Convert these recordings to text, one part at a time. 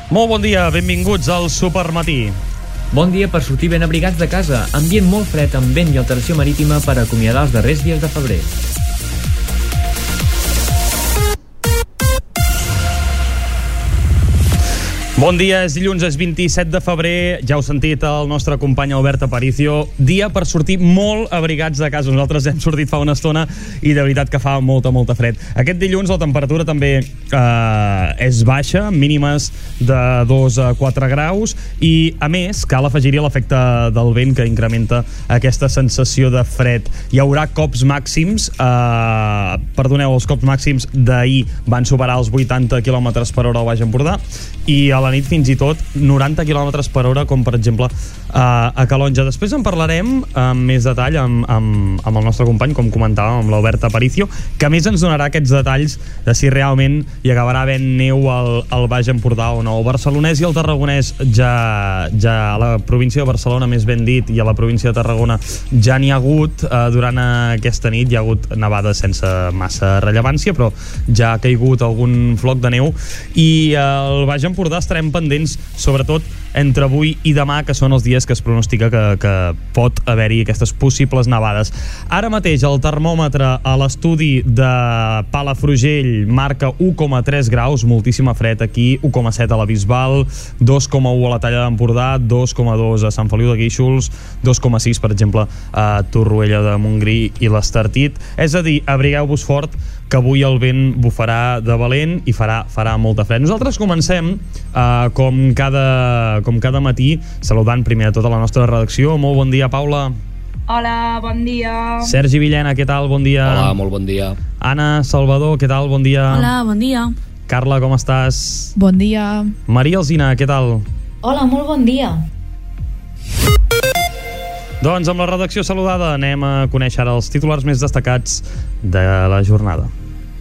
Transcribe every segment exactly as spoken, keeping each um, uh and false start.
Molt bon dia, benvinguts al Supermatí. Bon dia per sortir ben abrigats de casa. Ambient molt fred amb vent i alteració marítima per acomiadar els darrers dies de febrer. Bon dia, és dilluns, és vint-i-set de febrer, ja heu sentit el nostre company Albert Aparicio, dia per sortir molt abrigats de casa. Nosaltres hem sortit fa una estona i de veritat que fa molta, molta fred. Aquest dilluns la temperatura també eh, és baixa, mínimes de dos a quatre graus, i a més cal afegir-hi l'efecte del vent que incrementa aquesta sensació de fred. Hi haurà cops màxims, eh, perdoneu, els cops màxims d'ahir van superar els vuitanta quilòmetres per hora al Baix Empordà, i a la nit fins i tot noranta quilòmetres per hora, com per exemple a, a Calonja. Després en parlarem amb més detall amb, amb, amb el nostre company, com comentàvem, amb l'Albert Aparicio, que a més ens donarà aquests detalls de si realment hi acabarà havent neu al, al Baix Empordà o no. El barcelonès i el tarragonès ja, ja a la província de Barcelona, més ben dit, i a la província de Tarragona ja n'hi ha hagut. Eh, durant aquesta nit hi ha hagut nevades sense massa rellevància, però ja ha caigut algun floc de neu, i el Baix Empordà estarem pendents, sobretot entre avui i demà, que són els dies que es pronostica que, que pot haver-hi aquestes possibles nevades. Ara mateix el termòmetre a l'estudi de Palafrugell marca u coma tres graus, moltíssima fred aquí, u coma set a la Bisbal, dos coma u a la Talla d'Empordà, dos coma dos a Sant Feliu de Guíxols, dos coma sis, per exemple, a Torroella de Montgrí i l'Estartit. És a dir, abrigueu-vos fort, que avui el vent bufarà de valent i farà, farà molta fred. Nosaltres comencem, eh, com, cada, com cada matí, saludant primer a tota la nostra redacció. Molt bon dia, Paula. Hola, bon dia. Sergi Villena, què tal? Bon dia. Hola, molt bon dia. Anna Salvador, què tal? Bon dia. Hola, bon dia. Carla, com estàs? Bon dia. Maria Alsina, què tal? Hola, molt bon dia. Doncs amb la redacció saludada anem a conèixer ara els titulars més destacats de la jornada.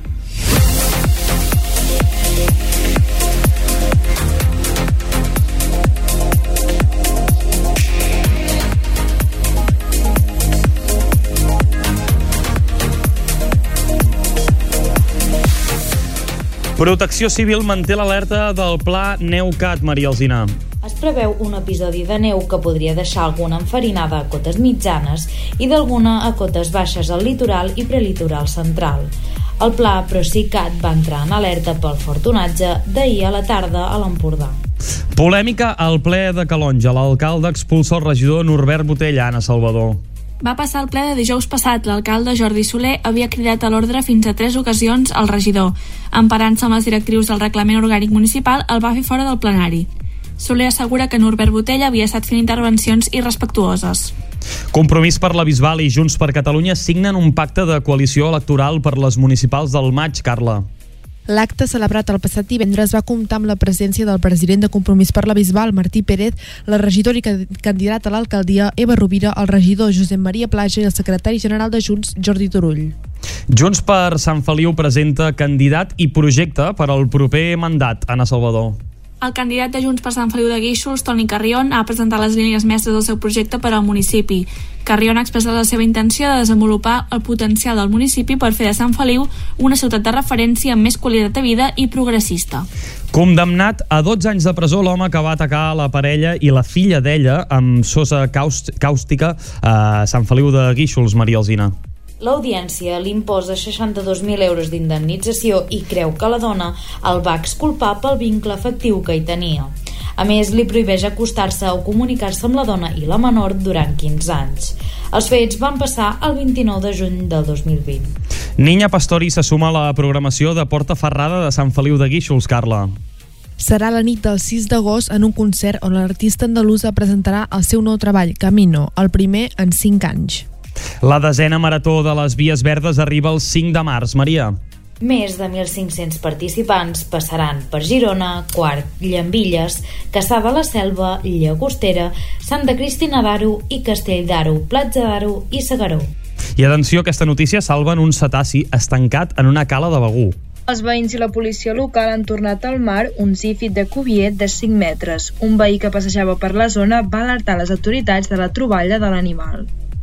Protecció Civil manté l'alerta del pla NeuCat, Maria Alsina. Es preveu un episodi de neu que podria deixar alguna enfarinada a cotes mitjanes i d'alguna a cotes baixes al litoral i prelitoral central. El pla Procicat va entrar en alerta pel fort onatge d'ahir a la tarda a l'Empordà. Polèmica al ple de Calonja. L'alcalde expulsa el regidor Norbert Botella. Anna Salvador. Va passar el ple de dijous passat. L'alcalde Jordi Soler havia cridat a l'ordre fins a tres ocasions al regidor. Emparant-se amb les directrius del reglament orgànic municipal, el va fer fora del plenari. Soler assegura que Norbert Botella havia estat fent intervencions irrespectuoses. Compromís per la Bisbal i Junts per Catalunya signen un pacte de coalició electoral per les municipals del maig, Carla. L'acte celebrat el passat divendres va comptar amb la presència del president de Compromís per la Bisbal, Martí Pérez, la regidora i candidat a l'alcaldia, Eva Rovira, el regidor Josep Maria Plaja i el secretari general de Junts, Jordi Turull. Junts per Sant Feliu presenta candidat i projecte per al proper mandat. Anna Salvador. El candidat de Junts per Sant Feliu de Guíxols, Toni Carrion, ha presentat les línies mestres del seu projecte per al municipi. Carrion ha expressat la seva intenció de desenvolupar el potencial del municipi per fer de Sant Feliu una ciutat de referència amb més qualitat de vida i progressista. Condemnat a dotze anys de presó l'home que va atacar la parella i la filla d'ella amb sosa càustica a Sant Feliu de Guíxols, Maria Alsina. L'audiència li imposa seixanta-dos mil euros d'indemnització i creu que la dona el va exculpar pel vincle afectiu que hi tenia. A més, li prohibeix acostar-se o comunicar-se amb la dona i la menor durant quinze anys. Els fets van passar el vint-i-nou de juny del dos mil vint. Niña Pastori se suma a la programació de Porta Ferrada de Sant Feliu de Guíxols, Carla. Serà la nit del sis d'agost en un concert on l'artista andalusa presentarà el seu nou treball, Camino, el primer en cinc anys. La desena marató de les Vies Verdes arriba el cinc de març. Maria. Més de mil cinc-cents participants passaran per Girona, Quart, Llambilles, Cassà de la Selva, Llagostera, Santa Cristina d'Aro i Castell d'Aro, Platja d'Aro i Segaró. I atenció, aquesta notícia salven un cetaci estancat en una cala de Begur. Els veïns i la policia local han tornat al mar un zífid de cuvier de cinc metres. Un veí que passejava per la zona va alertar les autoritats de la troballa de l'animal.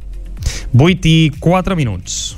vuit i quatre minuts.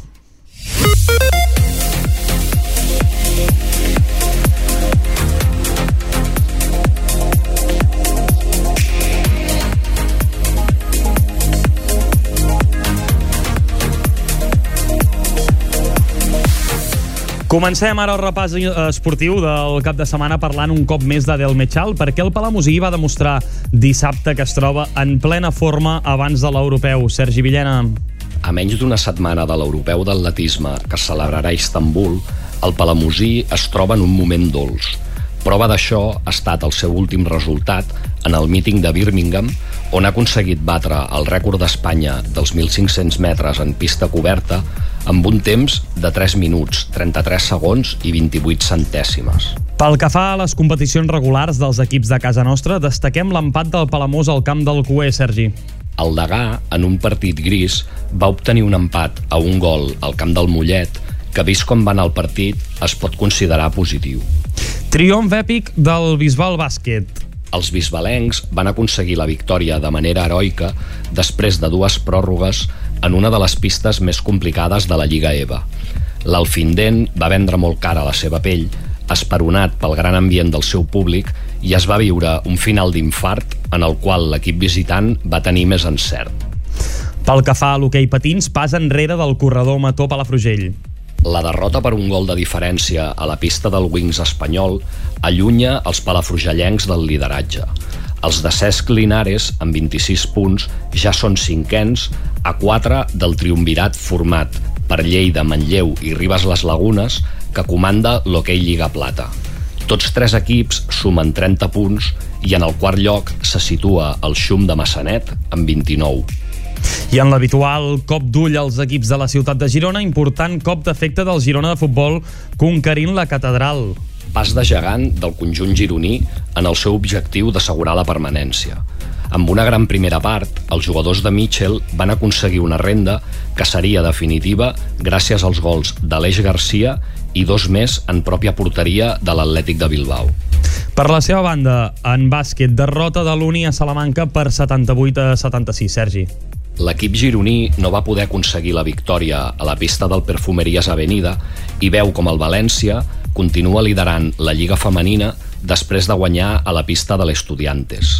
Comencem ara el repàs esportiu del cap de setmana parlant un cop més d'Adel Mechal, perquè el Palamosí va demostrar dissabte que es troba en plena forma abans de l'europeu. Sergi Villena. A menys d'una setmana de l'europeu d'atletisme que es celebrarà a Istanbul, el Palamosí es troba en un moment dolç. Prova d'això ha estat el seu últim resultat en el míting de Birmingham, on ha aconseguit batre el rècord d'Espanya dels mil cinc-cents metres en pista coberta amb un temps de tres minuts, trenta-tres segons i vint-i-vuit centèsimes. Pel que fa a les competicions regulars dels equips de casa nostra, destaquem l'empat del Palamós al camp del Cué, Sergi. El Degà, en un partit gris, va obtenir un empat a un gol al camp del Mollet, que vist com va anar el partit, es pot considerar positiu. Triomf èpic del Bisbal Bàsquet. Els bisbalencs van aconseguir la victòria de manera heroica després de dues pròrrogues en una de les pistes més complicades de la Lliga E V A. L'Alfindent va vendre molt cara la seva pell, esperonat pel gran ambient del seu públic, i es va viure un final d'infart en el qual l'equip visitant va tenir més encert. Pel que fa a l'hoquei patins, pas enrere del corredor Mató Palafrugell. La derrota per un gol de diferència a la pista del Wings espanyol allunya els palafrugellencs del lideratge. Els de Cesc Linares, amb vint-i-sis punts, ja són cinquens a quatre del triumvirat format per Lleida, Manlleu i Ribes les Lagunes, que comanda l'hoquei Lliga Plata. Tots tres equips sumen trenta punts i en el quart lloc se situa el Xum de Massanet amb vint-i-nou. I en l'habitual cop d'ull als equips de la ciutat de Girona, important cop d'efecte del Girona de futbol conquerint la catedral. Pas de gegant del conjunt gironí en el seu objectiu d'assegurar la permanència. Amb una gran primera part, els jugadors de Mitchell van aconseguir una renda que seria definitiva gràcies als gols d'Aleix Garcia i dos més en pròpia porteria de l'Atlètic de Bilbao. Per la seva banda, en bàsquet, derrota de l'Uni a Salamanca per setanta-vuit a setanta-sis, Sergi. L'equip gironí no va poder aconseguir la victòria a la pista del Perfumeries Avenida i veu com el València continua liderant la Lliga Femenina després de guanyar a la pista de l'Estudiantes.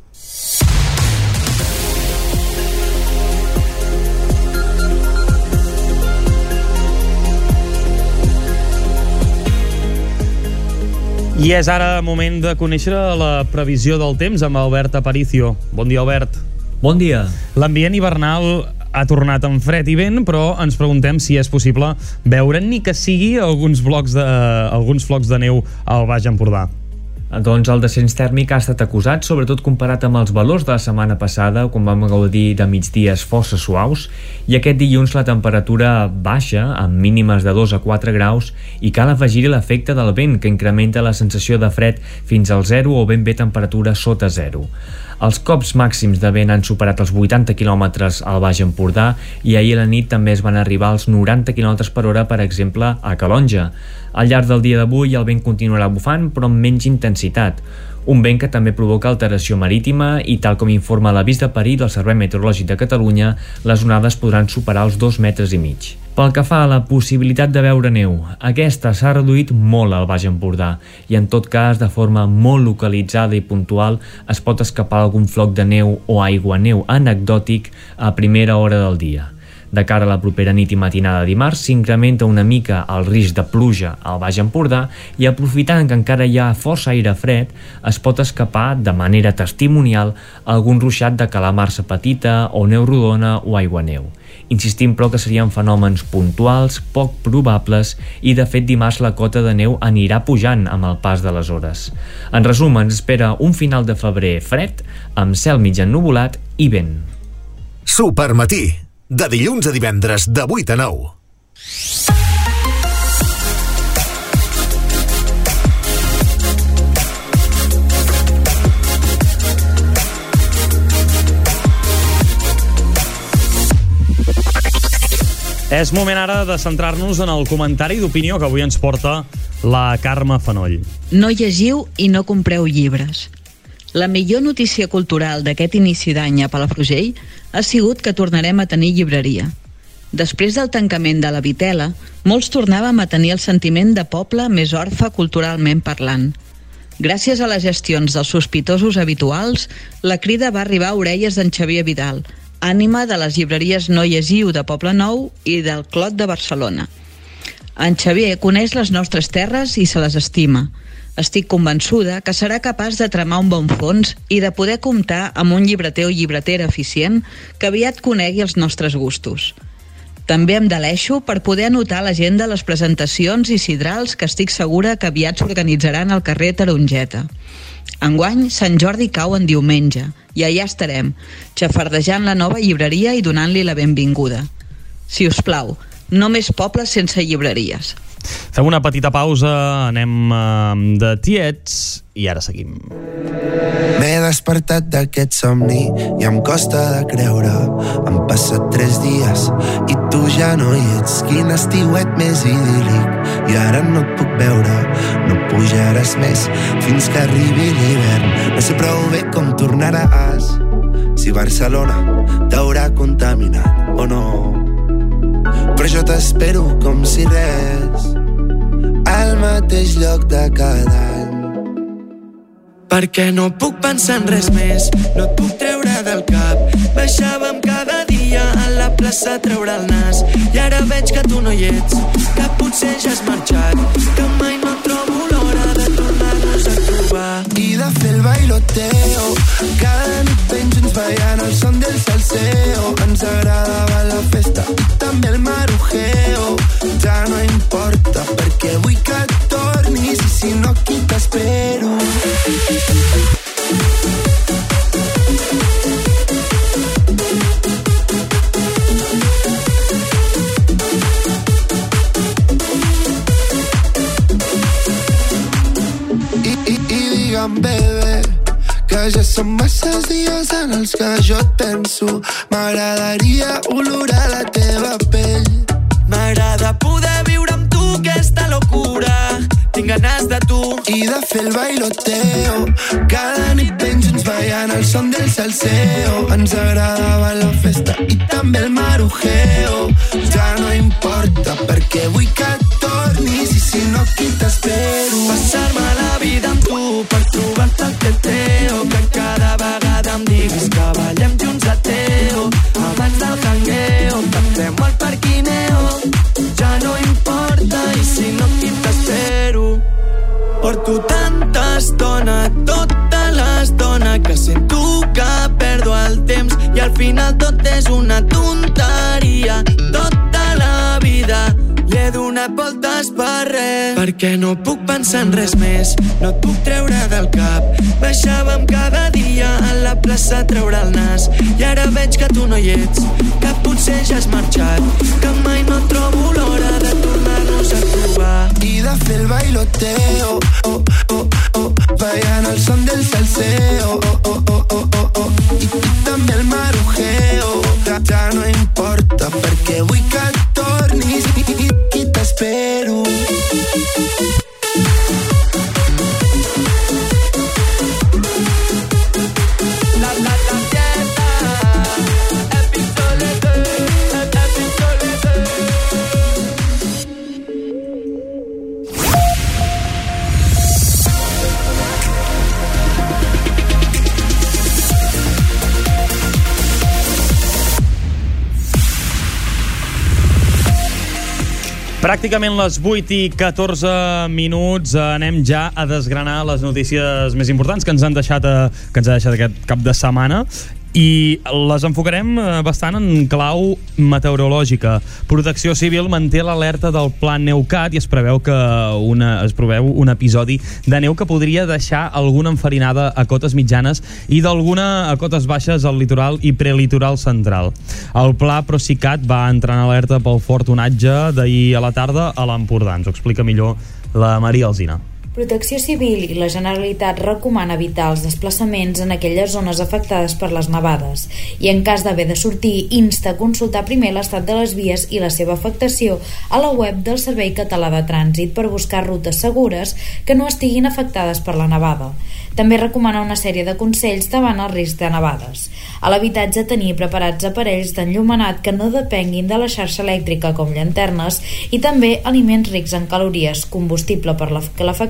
I és ara moment de conèixer la previsió del temps amb Albert Aparicio. Bon dia, Albert. Bon dia. L'ambient hivernal ha tornat amb fred i vent, però ens preguntem si és possible veure ni que sigui alguns blocs de, alguns flocs de neu al Baix Empordà. Doncs el descens tèrmic ha estat acusat, sobretot comparat amb els valors de la setmana passada, quan vam gaudir de migdies força suaus, i aquest dilluns la temperatura baixa, amb mínimes de dos a quatre graus, i cal afegir-hi l'efecte del vent, que incrementa la sensació de fred fins al zero o ben bé temperatura sota zero. Els cops màxims de vent han superat els vuitanta quilòmetres al Baix Empordà i ahir a la nit també es van arribar als noranta quilòmetres per hora, per exemple, a Calonge. Al llarg del dia d'avui el vent continuarà bufant, però amb menys intensitat. Un vent que també provoca alteració marítima i, tal com informa l'avís de perill del Servei Meteorològic de Catalunya, les onades podran superar els dos metres i mig. Pel que fa a la possibilitat de veure neu, aquesta s'ha reduït molt al Baix Empordà i en tot cas de forma molt localitzada i puntual es pot escapar algun floc de neu o aiguaneu anecdòtic a primera hora del dia. De cara a la propera nit i matinada de dimarts s'incrementa una mica el risc de pluja al Baix Empordà i, aprofitant que encara hi ha força aire fred, es pot escapar de manera testimonial algun ruixat de calamarsa petita o neu rodona o aiguaneu. Insistim, però, que serien fenòmens puntuals, poc probables i, de fet, dimarts la cota de neu anirà pujant amb el pas de les hores. En resum, ens espera un final de febrer fred, amb cel mig ennuvolat i vent. Supermatí, de dilluns a divendres de vuit a nou. És moment ara de centrar-nos en el comentari d'opinió que avui ens porta la Carme Fanoll. No llegiu i no compreu llibres. La millor notícia cultural d'aquest inici d'any a Palafrugell ha sigut que tornarem a tenir llibreria. Després del tancament de la Vitela, molts tornàvem a tenir el sentiment de poble més orfe culturalment parlant. Gràcies a les gestions dels sospitosos habituals, la crida va arribar a orelles d'en Xavier Vidal, ànima de les llibreries No Llegiu de Poble Nou i del Clot de Barcelona. En Xavier coneix les nostres terres i se les estima. Estic convençuda que serà capaç de tramar un bon fons i de poder comptar amb un llibreter o llibretera eficient que aviat conegui els nostres gustos. També em deleixo per poder anotar a l'agenda les presentacions i sidrals que estic segura que aviat s'organitzaran al carrer Tarongeta. Enguany, Sant Jordi cau en diumenge i allà estarem, xafardejant la nova llibreria i donant-li la benvinguda. Si us plau, no més pobles sense llibreries. Fem una petita pausa, anem uh, de tiets i ara seguim. M'he despertat d'aquest somni i em costa de creure. Han passat tres dies i tu ja no hi ets. Quin estiuet més idíl·lic i ara no et puc veure. No pujaràs més fins que arribi l'hivern. No sé prou bé com tornaràs, si Barcelona t'haurà contaminat o no. Però jo t'espero com si res, al mateix lloc de cada any. Perquè no puc pensar en res més, no et puc treure del cap. Baixàvem cada dia a la plaça a treure el nas i ara veig que tu no hi ets, que potser ja has marxat, que mai no trobo l'hora de tornar-nos a trobar i de fer el bailoteo. Cada nit ben junts ballant el son del salseo. Ens agradava la festa i també el marujeo. Ja no importa perquè vull que tornis i si no aquí t'espero. I, i, i digue'm, bebè, que ja són masses dies en els que jo et penso. M'agradaria olorar la teva pell. M'agrada poder viure amb tu aquesta locura. Tinc ganes de tu i de fer el bailoteo. Cada nit ben junts ballant el son del salseo. Ens agradava la festa i també el marujeo. Ja no importa perquè vull que tornis i si no aquí t'espero. Passar-me la vida amb tu per trobar-te el teteo. Que cada vegada em diguis que ballem junts a Teo. Abans del jangueo t'entrem al parquineo. Ja no importa i si no aquí t'espero. Porto tanta estona, tota l'estona, que sento que perdo el temps i al final tot és una tonteria. Tota la vida li he donat voltes per res, perquè no puc pensar en res més, no et puc treure del cap. Baixàvem cada dia a la plaça a treure el nas i ara veig que tu no hi ets, que potser ja has marxat, que mai no trobo l'hora de tornar-nos a trobar i de fer el bailoteo. Oh, oh, oh, ballant el son del salseo. Oh, oh, oh, oh, oh, oh. I, i també el marujeo. Ja, ja no importa perquè vull que tornis i, i, i t'espero. La, la, la fiesta, Epic Toledo, Epic Toledo. Pràcticament les vuit i catorze minuts, anem ja a desgranar les notícies més importants que ens han deixat, a, que ens ha deixat aquest cap de setmana i les enfocarem bastant en clau meteorològica. Protecció Civil manté l'alerta del Pla Neucat i es preveu que una, es preveu un episodi de neu que podria deixar alguna enfarinada a cotes mitjanes i d'alguna a cotes baixes al litoral i prelitoral central. El Pla Procicat va entrar en alerta pel fort onatge d'ahir a la tarda a l'Empordà. Ens ho explica millor la Maria Alsina. Protecció Civil i la Generalitat recomana evitar els desplaçaments en aquelles zones afectades per les nevades i en cas d'haver de sortir insta a consultar primer l'estat de les vies i la seva afectació a la web del Servei Català de Trànsit per buscar rutes segures que no estiguin afectades per la nevada. També recomana una sèrie de consells davant el risc de nevades. A l'habitatge tenir preparats aparells d'enllumenat que no depenguin de la xarxa elèctrica com llanternes i també aliments rics en calories, combustible per la calefacció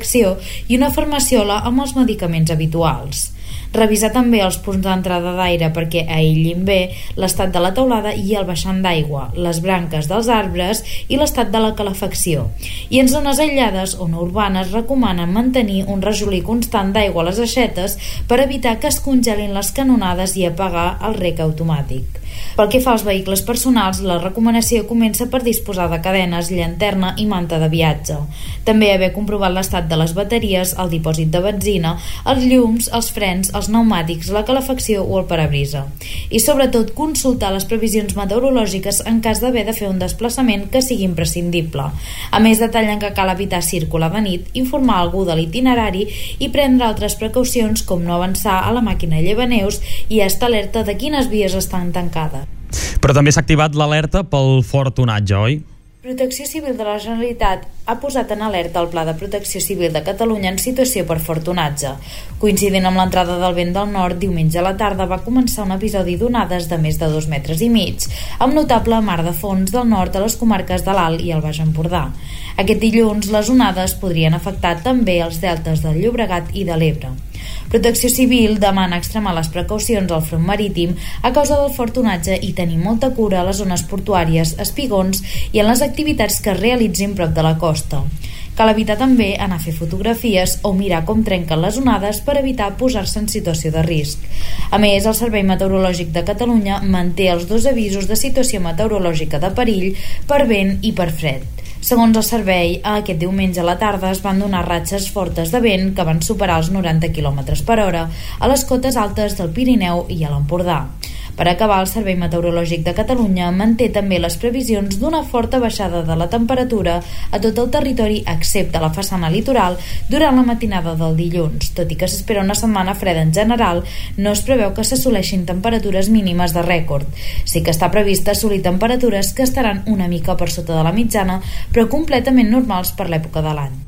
calefacció i una farmaciola amb els medicaments habituals. Revisar també els punts d'entrada d'aire perquè aïllin bé l'estat de la teulada i el baixant d'aigua, les branques dels arbres i l'estat de la calefacció. I en zones aïllades o no urbanes recomanen mantenir un rajolí constant d'aigua a les aixetes per evitar que es congelin les canonades i apagar el rec automàtic. Pel que fa als vehicles personals, la recomanació comença per disposar de cadenes, llanterna i manta de viatge. També haver comprovat l'estat de les bateries, el dipòsit de benzina, els llums, els frens, els pneumàtics, la calefacció o el parabrisa. I sobretot consultar les previsions meteorològiques en cas d'haver de fer un desplaçament que sigui imprescindible. A més, detallen que cal evitar circular de nit, informar algú de l'itinerari i prendre altres precaucions com no avançar a la màquina llevaneus i estar alerta de quines vies estan tancades. Però també s'ha activat l'alerta pel fort onatge, oi? Protecció Civil de la Generalitat ha posat en alerta el Pla de Protecció Civil de Catalunya en situació per fort onatge. Coincidint amb l'entrada del vent del nord, diumenge a la tarda va començar un episodi d'onades de més de dos metres i mig, amb notable mar de fons del nord a les comarques de l'Alt i el Baix Empordà. Aquest dilluns, les onades podrien afectar també els deltes del Llobregat i de l'Ebre. Protecció Civil demana extremar les precaucions al front marítim a causa del fort onatge i tenir molta cura a les zones portuàries, espigons i en les activitats que es realitzin prop de la costa. Cal evitar també anar a fer fotografies o mirar com trenquen les onades per evitar posar-se en situació de risc. A més, el Servei Meteorològic de Catalunya manté els dos avisos de situació meteorològica de perill per vent i per fred. Segons el servei, aquest diumenge a la tarda es van donar ratxes fortes de vent que van superar els noranta quilòmetres per hora a les cotes altes del Pirineu i a l'Empordà. Per acabar, el Servei Meteorològic de Catalunya manté també les previsions d'una forta baixada de la temperatura a tot el territori excepte la façana litoral durant la matinada del dilluns. Tot i que s'espera una setmana freda en general, no es preveu que s'assoleixin temperatures mínimes de rècord. Sí que està prevista assolir temperatures que estaran una mica per sota de la mitjana, però completament normals per l'època de l'any.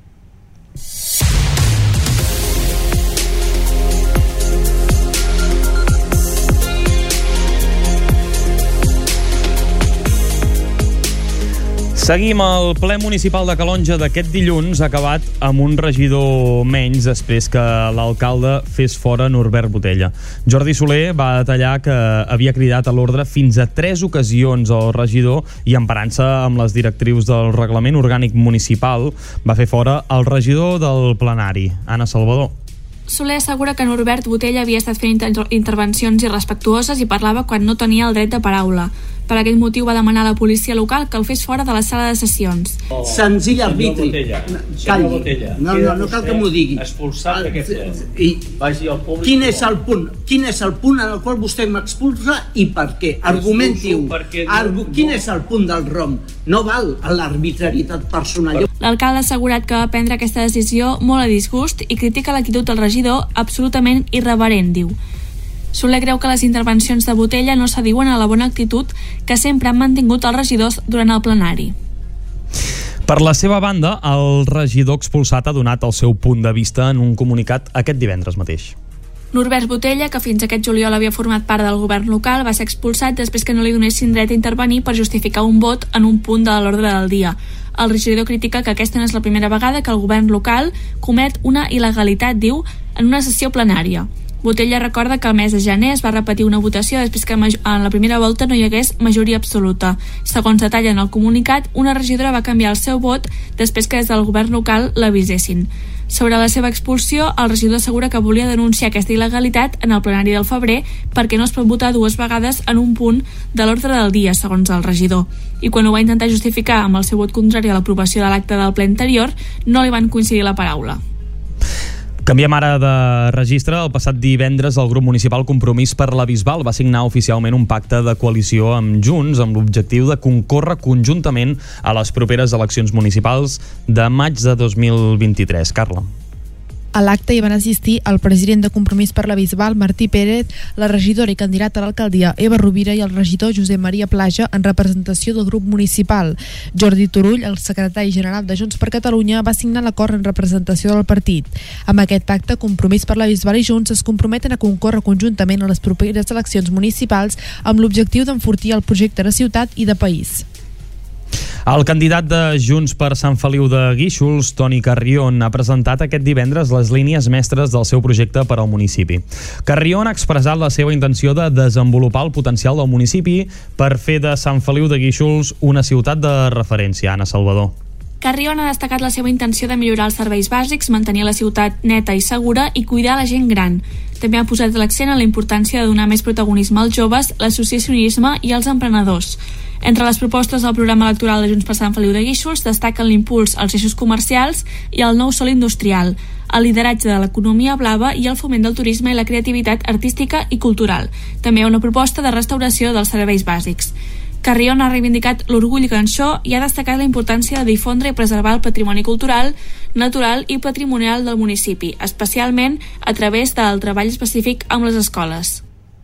Seguim. El ple municipal de Calonge d'aquest dilluns ha acabat amb un regidor menys després que l'alcalde fes fora Norbert Botella. Jordi Soler va detallar que havia cridat a l'ordre fins a tres ocasions al regidor i, emparant-se amb les directrius del reglament orgànic municipal, va fer fora el regidor del plenari, Anna Salvador. Soler assegura que Norbert Botella havia estat fent inter intervencions irrespectuoses i parlava quan no tenia el dret de paraula. Per aquest motiu va demanar a la policia local que el fes fora de la sala de sessions. Oh, senzill arbitri. Calli. Botella, no, no, no cal que m'ho digui. Expulsat d'aquest ple. I vagi al públic. Quin és el punt? Quin és el punt en el qual vostè m'expulsa i per què? Argumenti-ho. Argu quin és el punt del rom? No val l'arbitrarietat personal. L'alcalde ha assegurat que va prendre aquesta decisió molt a disgust i critica l'actitud del regidor absolutament irreverent, diu. Soler creu que les intervencions de Botella no s'adiuen a la bona actitud que sempre han mantingut els regidors durant el plenari. Per la seva banda, el regidor expulsat ha donat el seu punt de vista en un comunicat aquest divendres mateix. Norbert Botella, que fins aquest juliol havia format part del govern local, va ser expulsat després que no li donessin dret a intervenir per justificar un vot en un punt de l'ordre del dia. El regidor critica que aquesta no és la primera vegada que el govern local comet una il·legalitat, diu, en una sessió plenària. Botella recorda que al mes de gener es va repetir una votació després que en la primera volta no hi hagués majoria absoluta. Segons detalla en el comunicat, una regidora va canviar el seu vot després que des del govern local l'avisessin. Sobre la seva expulsió, el regidor assegura que volia denunciar aquesta il·legalitat en el plenari del febrer perquè no es pot votar dues vegades en un punt de l'ordre del dia, segons el regidor. I quan ho va intentar justificar amb el seu vot contrari a l'aprovació de l'acte del ple anterior, no li van coincidir la paraula. Canviem ara de registre. El passat divendres el grup municipal Compromís per la Bisbal va signar oficialment un pacte de coalició amb Junts amb l'objectiu de concórrer conjuntament a les properes eleccions municipals de maig de dos mil vint-i-tres. Carla. A l'acte hi van assistir el president de Compromís per la Bisbal, Martí Pérez, la regidora i candidata a l'alcaldia, Eva Rovira, i el regidor Josep Maria Plaja en representació del grup municipal. Jordi Turull, el secretari general de Junts per Catalunya, va signar l'acord en representació del partit. Amb aquest pacte, Compromís per la Bisbal i Junts es comprometen a concórrer conjuntament a les properes eleccions municipals amb l'objectiu d'enfortir el projecte de ciutat i de país. El candidat de Junts per Sant Feliu de Guíxols, Toni Carrion, ha presentat aquest divendres les línies mestres del seu projecte per al municipi. Carrion ha expressat la seva intenció de desenvolupar el potencial del municipi per fer de Sant Feliu de Guíxols una ciutat de referència. Anna Salvador. Carrion ha destacat la seva intenció de millorar els serveis bàsics, mantenir la ciutat neta i segura i cuidar la gent gran. També ha posat l'accent en la importància de donar més protagonisme als joves, l'associacionisme i als emprenedors. Entre les propostes del programa electoral de Junts per Sant Feliu de Guíxols destaquen l'impuls als eixos comercials i el nou sòl industrial, el lideratge de l'economia blava i el foment del turisme i la creativitat artística i cultural. També hi ha una proposta de restauració dels serveis bàsics. Carrion ha reivindicat l'orgull ganxó i ha destacat la importància de difondre i preservar el patrimoni cultural, natural i patrimonial del municipi, especialment a través del treball específic amb les escoles.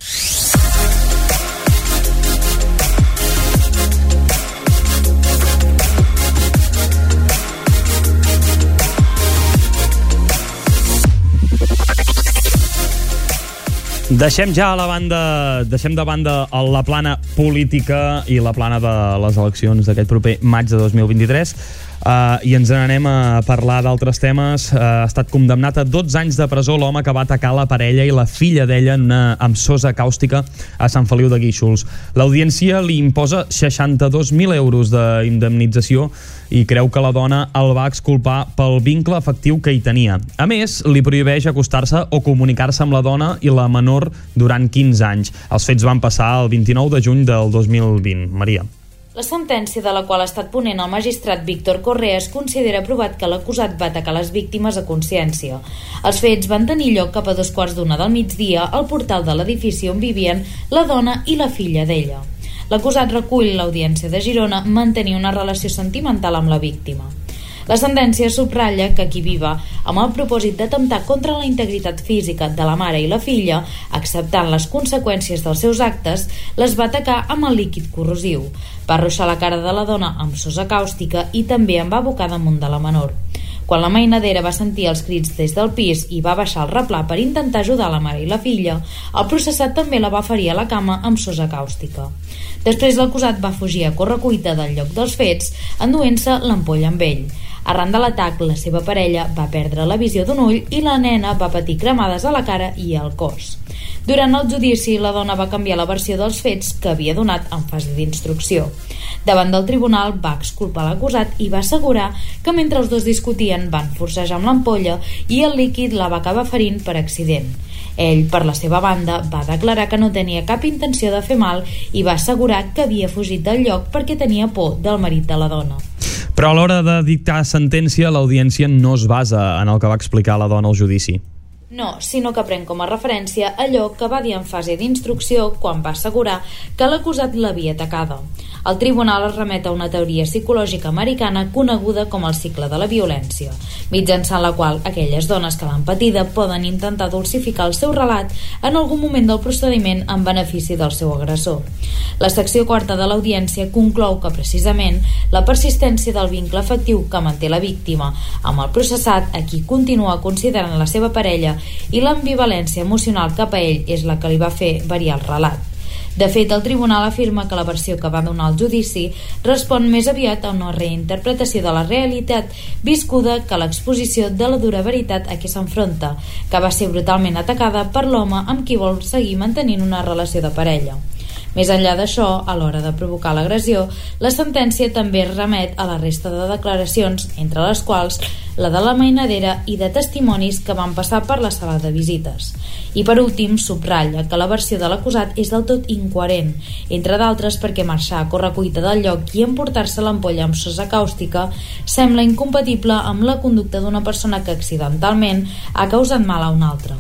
Deixem ja a la banda, deixem de banda la plana política i la plana de les eleccions d'aquest proper maig de dos mil vint-i-tres uh, i ens n'anem a parlar d'altres temes. Uh, ha estat condemnat a dotze anys de presó l'home que va atacar la parella i la filla d'ella en una amb sosa càustica a Sant Feliu de Guíxols. L'audiència li imposa seixanta-dos mil euros d'indemnització i creu que la dona el va exculpar pel vincle afectiu que hi tenia. A més, li prohibeix acostar-se o comunicar-se amb la dona i la menor durant quinze anys. Els fets van passar el vint-i-nou de juny del dos mil vint. Maria. La sentència de la qual ha estat ponent el magistrat Víctor Correa es considera provat que l'acusat va atacar les víctimes a consciència. Els fets van tenir lloc cap a dos quarts d'una del migdia al portal de l'edifici on vivien la dona i la filla d'ella. L'acusat recull l'Audiència de Girona mantenir una relació sentimental amb la víctima. La sentència subratlla que qui viva amb el propòsit d'atemptar contra la integritat física de la mare i la filla, acceptant les conseqüències dels seus actes, les va atacar amb el líquid corrosiu. Va arruixar la cara de la dona amb sosa càustica i també en va abocar damunt de la menor. Quan la mainadera va sentir els crits des del pis i va baixar el replà per intentar ajudar la mare i la filla, el processat també la va ferir a la cama amb sosa càustica. Després l'acusat va fugir a correcuita del lloc dels fets, enduent-se l'ampolla amb ell. Arran de l'atac, la seva parella va perdre la visió d'un ull i la nena va patir cremades a la cara i al cos. Durant el judici, la dona va canviar la versió dels fets que havia donat en fase d'instrucció. Davant del tribunal va exculpar l'acusat i va assegurar que mentre els dos discutien van forcejar amb l'ampolla i el líquid la va acabar ferint per accident. Ell, per la seva banda, va declarar que no tenia cap intenció de fer mal i va assegurar que havia fugit del lloc perquè tenia por del marit de la dona. Però a l'hora de dictar sentència, l'audiència no es basa en el que va explicar la dona al judici. No, sinó que pren com a referència allò que va dir en fase d'instrucció quan va assegurar que l'acusat l'havia atacada. El tribunal es remet a una teoria psicològica americana coneguda com el cicle de la violència, mitjançant la qual aquelles dones que l'han patida poden intentar dulcificar el seu relat en algun moment del procediment en benefici del seu agressor. La secció quarta de l'audiència conclou que precisament la persistència del vincle afectiu que manté la víctima amb el processat, a qui continua considerant la seva parella, i l'ambivalència emocional cap a ell és la que li va fer variar el relat. De fet, el tribunal afirma que la versió que va donar al judici respon més aviat a una reinterpretació de la realitat viscuda que l'exposició de la dura veritat a què s'enfronta, que va ser brutalment atacada per l'home amb qui vol seguir mantenint una relació de parella. Més enllà d'això, a l'hora de provocar l'agressió, la sentència també remet a la resta de declaracions, entre les quals la de la mainadera i de testimonis que van passar per la sala de visites. I per últim, subratlla que la versió de l'acusat és del tot incoherent, entre d'altres perquè marxar a correcuita del lloc i emportar-se l'ampolla amb sosa càustica sembla incompatible amb la conducta d'una persona que accidentalment ha causat mal a una altra.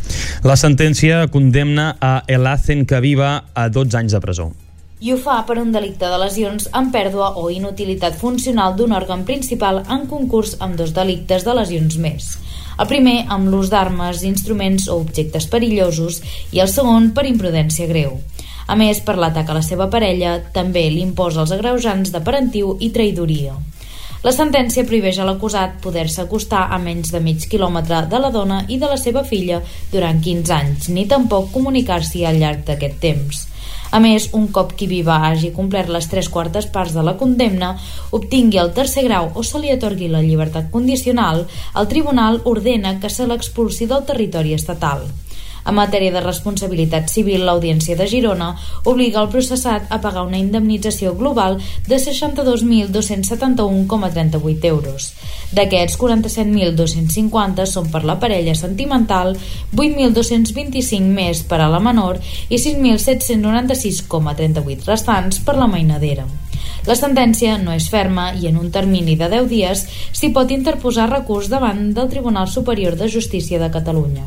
La sentència condemna a Elhacen Kaviva a dotze anys de presó. I ho fa per un delicte de lesions amb pèrdua o inutilitat funcional d'un òrgan principal en concurs amb dos delictes de lesions més. El primer amb l'ús d'armes, instruments o objectes perillosos i el segon per imprudència greu. A més, per l'atac a la seva parella, també li imposa els agreujants de parentiu i traïdoria. La sentència prohibeix a l'acusat poder-se acostar a menys de mig quilòmetre de la dona i de la seva filla durant quinze anys, ni tampoc comunicar-s'hi al llarg d'aquest temps. A més, un cop qui viva hagi complert les tres quartes parts de la condemna, obtingui el tercer grau o se li atorgui la llibertat condicional, el tribunal ordena que se l'expulsi del territori estatal. En matèria de responsabilitat civil, l'Audiència de Girona obliga el processat a pagar una indemnització global de seixanta-dos mil dos-cents setanta-un coma trenta-vuit euros. D'aquests, quaranta-set mil dos-cents cinquanta són per la parella sentimental, vuit mil dos-cents vint-i-cinc més per a la menor i sis mil set-cents noranta-sis coma trenta-vuit restants per la mainadera. La sentència no és ferma i en un termini de deu dies s'hi pot interposar recurs davant del Tribunal Superior de Justícia de Catalunya.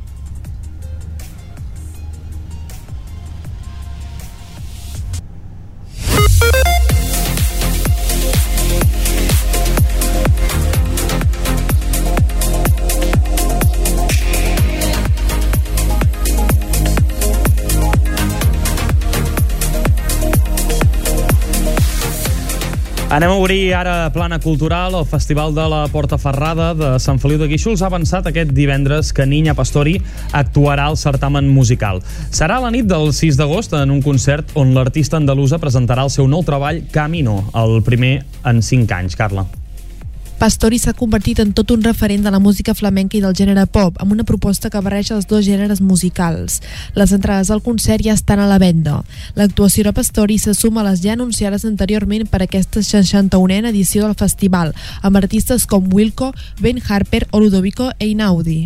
Anem a obrir ara plana cultural. El Festival de la Portaferrada de Sant Feliu de Guíxols ha avançat aquest divendres que Niña Pastori actuarà al certamen musical. Serà la nit del sis d'agost en un concert on l'artista andalusa presentarà el seu nou treball Camino, el primer en cinc anys. Carla. Pastori s'ha convertit en tot un referent de la música flamenca i del gènere pop, amb una proposta que barreja els dos gèneres musicals. Les entrades al concert ja estan a la venda. L'actuació de Pastori se suma a les ja anunciades anteriorment per aquesta seixanta-unena edició del festival, amb artistes com Wilco, Ben Harper o Ludovico Einaudi.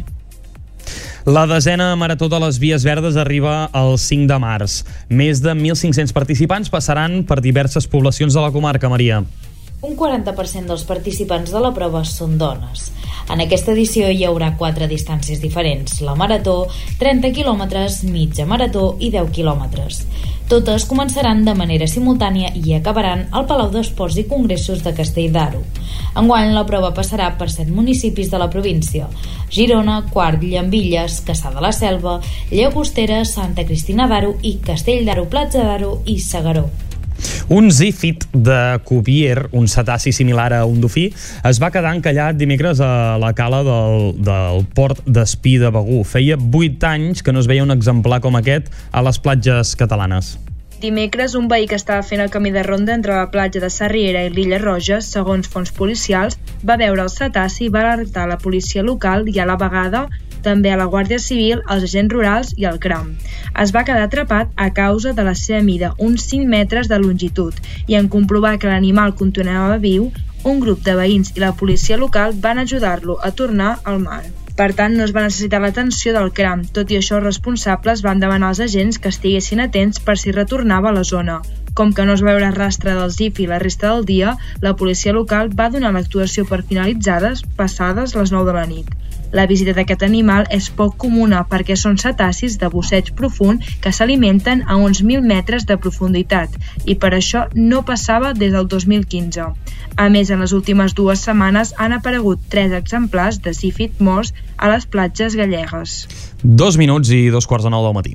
La desena Marató de les Vies Verdes arriba el cinc de març. Més de mil cinc-cents participants passaran per diverses poblacions de la comarca, Maria. Un quaranta per cent dels participants de la prova són dones. En aquesta edició hi haurà quatre distàncies diferents: la marató, trenta quilòmetres, mitja marató i deu quilòmetres. Totes començaran de manera simultània i acabaran al Palau d'Esports i Congressos de Castell d'Aro. Enguany la prova passarà per set municipis de la província: Girona, Quart, Llambilles, Cassà de la Selva, Llagostera, Santa Cristina d'Aro i Castell d'Aro, Platja d'Aro i Segaró. Un zífid de Cuvier, un cetaci similar a un dofí, es va quedar encallat dimecres a la cala del, del port d'Espí de Begur. Feia vuit anys que no es veia un exemplar com aquest a les platges catalanes. Dimecres, un veí que estava fent el camí de ronda entre la platja de Sarriera i l'Illa Roja, segons fonts policials, va veure el cetaci i va alertar la policia local i a la vegada també a la Guàrdia Civil, els agents rurals i el CRAM. Es va quedar atrapat a causa de la seva mida, uns cinc metres de longitud, i en comprovar que l'animal continuava viu, un grup de veïns i la policia local van ajudar-lo a tornar al mar. Per tant, no es va necessitar l'atenció del CRAM. Tot i això, els responsables van demanar als agents que estiguessin atents per si retornava a la zona. Com que no es va veure rastre del zífid la resta del dia, la policia local va donar l'actuació per finalitzades passades les nou de la nit. La visita d'aquest animal és poc comuna perquè són cetacis de busseig profund que s'alimenten a uns mil metres de profunditat i per això no passava des del dos mil quinze. A més, en les últimes dues setmanes han aparegut tres exemplars de zífid morts a les platges gallegues. Dos minuts i dos quarts de nou del matí.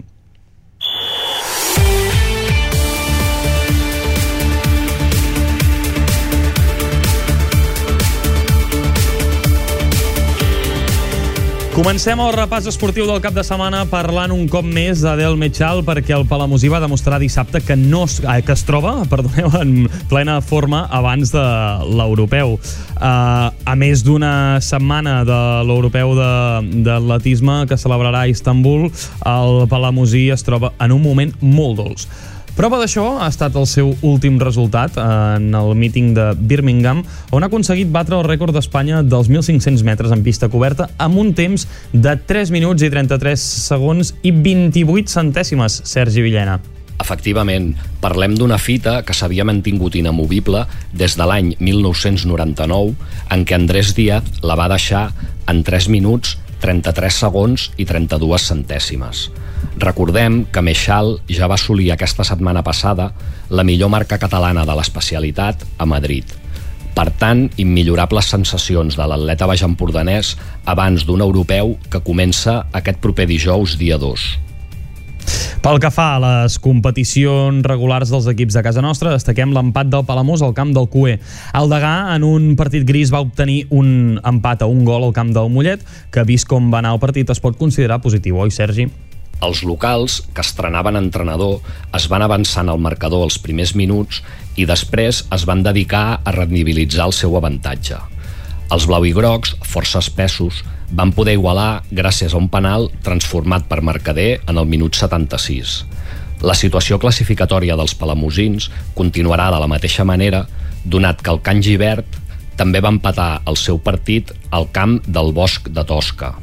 Comencem el repàs esportiu del cap de setmana parlant un cop més d'Adel Mechal, perquè el palamosí va demostrar dissabte que, no, que es troba perdoneu, en plena forma abans de l'europeu. Uh, a més d'una setmana de l'europeu d'atletisme que celebrarà a Istanbul, el palamosí es troba en un moment molt dolç. Prova d'això ha estat el seu últim resultat en el míting de Birmingham, on ha aconseguit batre el rècord d'Espanya dels mil cinc-cents metres en pista coberta amb un temps de tres minuts i trenta-tres segons i vint-i-vuit centèsimes, Sergi Villena. Efectivament, parlem d'una fita que s'havia mantingut inamovible des de l'any mil nou-cents noranta-nou, en què Andrés Díaz la va deixar en tres minuts, trenta-tres segons i trenta-dues centèsimes. Recordem que Mechal ja va assolir aquesta setmana passada la millor marca catalana de l'especialitat a Madrid. Per tant, immillorables sensacions de l'atleta baixempordanès abans d'un europeu que comença aquest proper dijous, dia dos. Pel que fa a les competicions regulars dels equips de casa nostra, destaquem l'empat del Palamós al camp del Cué. El Degà, en un partit gris, va obtenir un empat a un gol al camp del Mollet, que, vist com va anar el partit, es pot considerar positiu, oi, Sergi? Els locals, que estrenaven entrenador, es van avançant al marcador els primers minuts i després es van dedicar a rendibilitzar el seu avantatge. Els blauigrocs, força espessos, van poder igualar gràcies a un penal transformat per Mercader en el minut setanta-sis. La situació classificatòria dels palamosins continuarà de la mateixa manera, donat que el Can Givert també va empatar el seu partit al camp del Bosc de Tosca.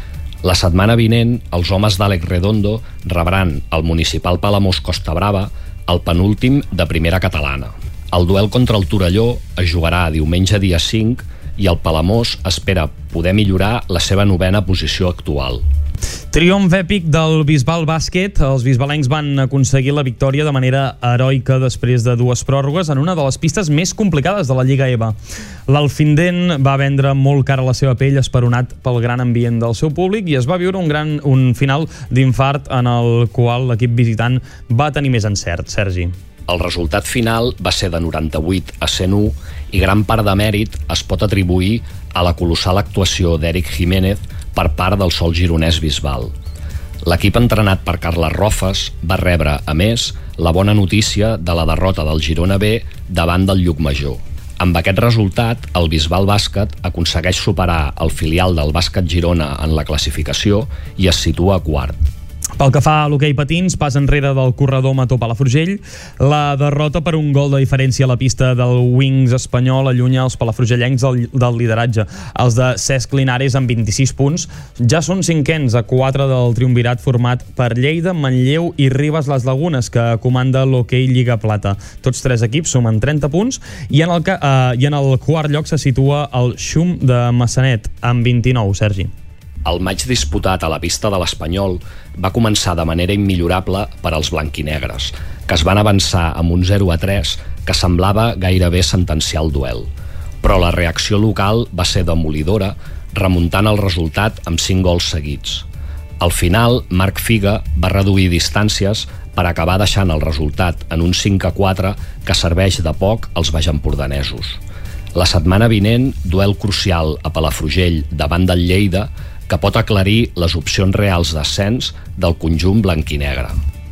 La setmana vinent, els homes d'Àlex Redondo rebran al municipal Palamós Costa Brava el penúltim de primera catalana. El duel contra el Torelló es jugarà diumenge dia cinc i el Palamós espera poder millorar la seva novena posició actual. Triomf èpic del Bisbal Bàsquet. Els bisbalencs van aconseguir la victòria de manera heroica després de dues pròrrogues en una de les pistes més complicades de la Lliga E B A. L'Alfindent va vendre molt cara la seva pell, esperonat pel gran ambient del seu públic, i es va viure un, gran, un final d'infart en el qual l'equip visitant va tenir més encert. Sergi. El resultat final va ser de noranta-vuit a cent u i gran part de mèrit es pot atribuir a la colossal actuació d'Eric Jiménez per part del sol gironès Bisbal. L'equip entrenat per Carles Rofes va rebre, a més, la bona notícia de la derrota del Girona B davant del Llucmajor. Amb aquest resultat, el Bisbal Bàsquet aconsegueix superar el filial del Bàsquet Girona en la classificació i es situa quart. Pel que fa a l'hoquei patins, pas enrere del corredor Mató Palafrugell, la derrota per un gol de diferència a la pista del Wings espanyol allunya els palafrugellencs del, del lideratge. Els de Cesc Linares amb vint-i-sis punts ja són cinquens a quatre del triumvirat format per Lleida, Manlleu i Ribes les Lagunes, que comanda l'hoquei Lliga Plata. Tots tres equips sumen trenta punts i en el, eh, i en el quart lloc se situa el Xum de Massanet amb vint-i-nou, Sergi. El maig disputat a la pista de l'Espanyol va començar de manera immillorable per als blanquinegres, que es van avançar amb un zero a tres que semblava gairebé sentenciar el duel. Però la reacció local va ser demolidora, remuntant el resultat amb cinc gols seguits. Al final, Marc Figa va reduir distàncies per acabar deixant el resultat en un cinc a quatre que serveix de poc als baixempordanesos. La setmana vinent, duel crucial a Palafrugell davant del Lleida, que pot aclarir les opcions reals d'ascens del conjunt blanquinegre.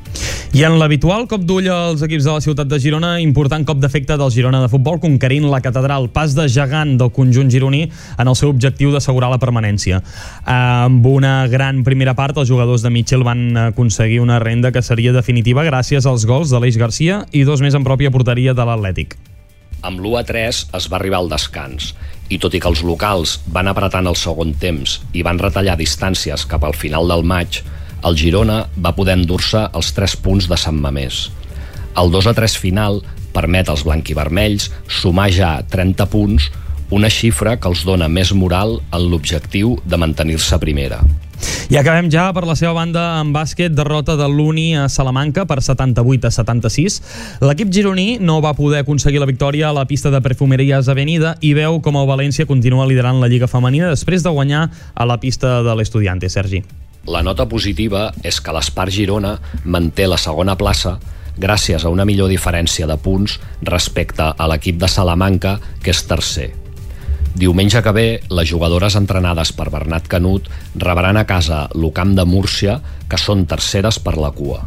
I en l'habitual cop d'ull als equips de la ciutat de Girona, important cop d'efecte del Girona de futbol conquerint la catedral, pas de gegant del conjunt gironí en el seu objectiu d'assegurar la permanència. Amb una gran primera part, els jugadors de Mitchell van aconseguir una renda que seria definitiva gràcies als gols d'Aleix Garcia i dos més en pròpia porteria de l'Atlètic. Amb l'u a tres es va arribar al descans i tot i que els locals van apretant el segon temps i van retallar distàncies cap al final del maig, el Girona va poder endur-se els tres punts de Sant Mamés. El dos a tres final permet als blanquivermells sumar ja trenta punts, una xifra que els dona més moral en l'objectiu de mantenir-se a primera. I acabem ja per la seva banda en bàsquet, derrota de l'Uni a Salamanca per setanta-vuit a setanta-sis. L'equip gironí no va poder aconseguir la victòria a la pista de Perfumerías Avenida i veu com el València continua liderant la Lliga Femenina després de guanyar a la pista de l'Estudiante. Sergi. La nota positiva és que l'Espar Girona manté la segona plaça gràcies a una millor diferència de punts respecte a l'equip de Salamanca, que és tercer. Diumenge que ve, les jugadores entrenades per Bernat Canut rebran a casa l'Ucamp de Múrcia, que són terceres per la cua.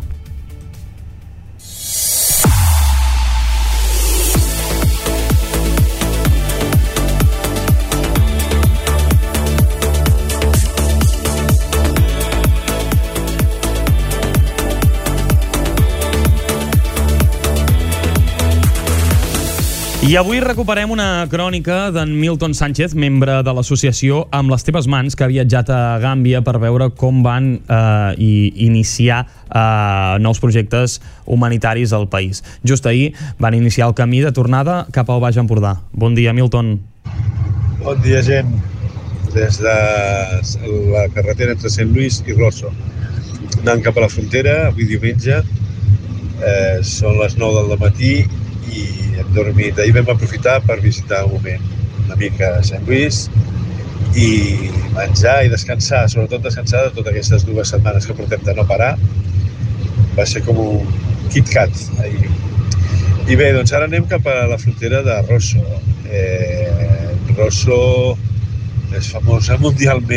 I avui recuperem una crònica d'en Milton Sánchez, membre de l'associació Amb les teves mans, que ha viatjat a Gàmbia per veure com van eh, i iniciar eh, nous projectes humanitaris al país. Just ahir van iniciar el camí de tornada cap al Baix Empordà. Bon dia, Milton. Bon dia, gent. Des de la carretera entre Sant Lluís i Rosso. Anant cap a la frontera, avui diumenge, eh, són les nou del matí i hem dormit. Ahir vam aprofitar per visitar un moment una mica a Sant Lluís i menjar i descansar, sobretot descansar de totes aquestes dues setmanes que portem de no parar. Va ser com un KitKat ahir. I bé, doncs ara anem cap a la frontera de Rosso. Eh, Rosso és famosa mundialment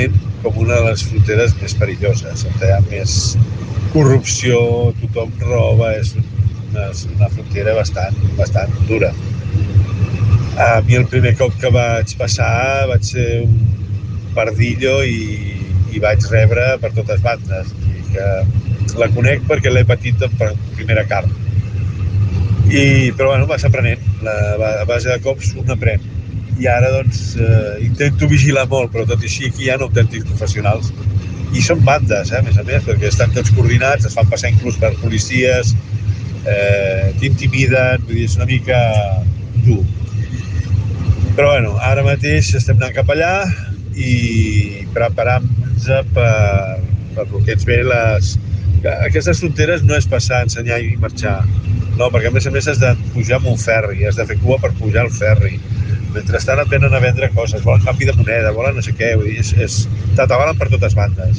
com una de les fronteres més perilloses, on hi ha més corrupció, tothom roba, és una, una frontera bastant, bastant dura. A mi el primer cop que vaig passar vaig ser un pardillo i, i vaig rebre per totes bandes. I que la conec perquè l'he patit en primera carn. I, però bueno, vas aprenent, la, a base de cops un aprèn. I ara doncs eh, intento vigilar molt, però tot i així aquí hi ha autèntics professionals. I són bandes, eh, a més a més, perquè estan tots coordinats, es fan passar inclús per policies, eh, t'intimiden, vull dir, és una mica dur. Però bueno, ara mateix estem anant cap allà i preparant-nos per, per el que ens ve les... Aquestes fronteres no és passar, ensenyar i marxar. No, perquè a més a més has de pujar amb un ferri, has de fer cua per pujar al ferri. Mentrestant et venen a vendre coses, volen canvi de moneda, volen no sé què, vull dir, és, és, t'atabalen per totes bandes.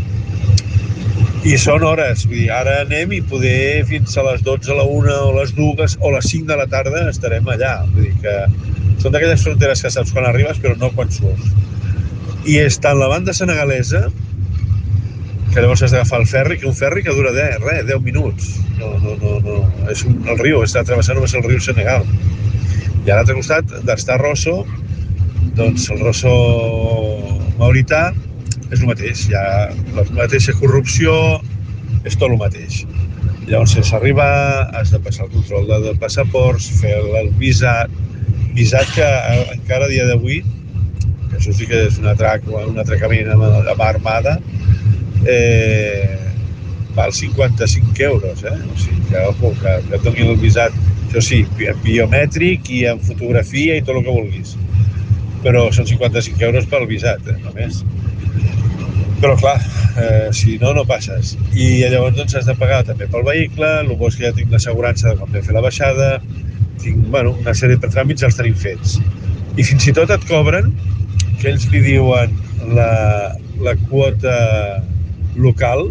I són hores, vull dir, ara anem i poder fins a les dotze, a la una o les dues o les cinc de la tarda estarem allà. Vull dir que són d'aquelles fronteres que saps quan arribes però no quan surts. I és tant la banda senegalesa, que llavors has d'agafar el ferri, que un ferri que dura deu, res, deu minuts. No, no, no, no. És un, el riu, està travessant només el riu Senegal. I a l'altre costat, d'estar Rosso, doncs el Rosso maurità és el mateix, hi ha la mateixa corrupció, és tot el mateix. Llavors, si s'arriba, has de passar el control de, de passaports, fer el visat, visat que encara a dia d'avui, que això sí que és un atrac, un atracament amb, amb armada, eh, val cinquanta-cinc euros, eh? O sigui, que, ojo, que, que et donin el visat, això sí, biomètric i en fotografia i tot el que vulguis. Però són cinquanta-cinc euros pel visat, eh, només. Però clar, eh, si no, no passes. I llavors doncs, has de pagar també pel vehicle, el bo és que ja tinc l'assegurança de quan he fet la baixada, tinc bueno, una sèrie de tràmits els tenim fets. I fins i tot et cobren, que ells li diuen la, la quota local,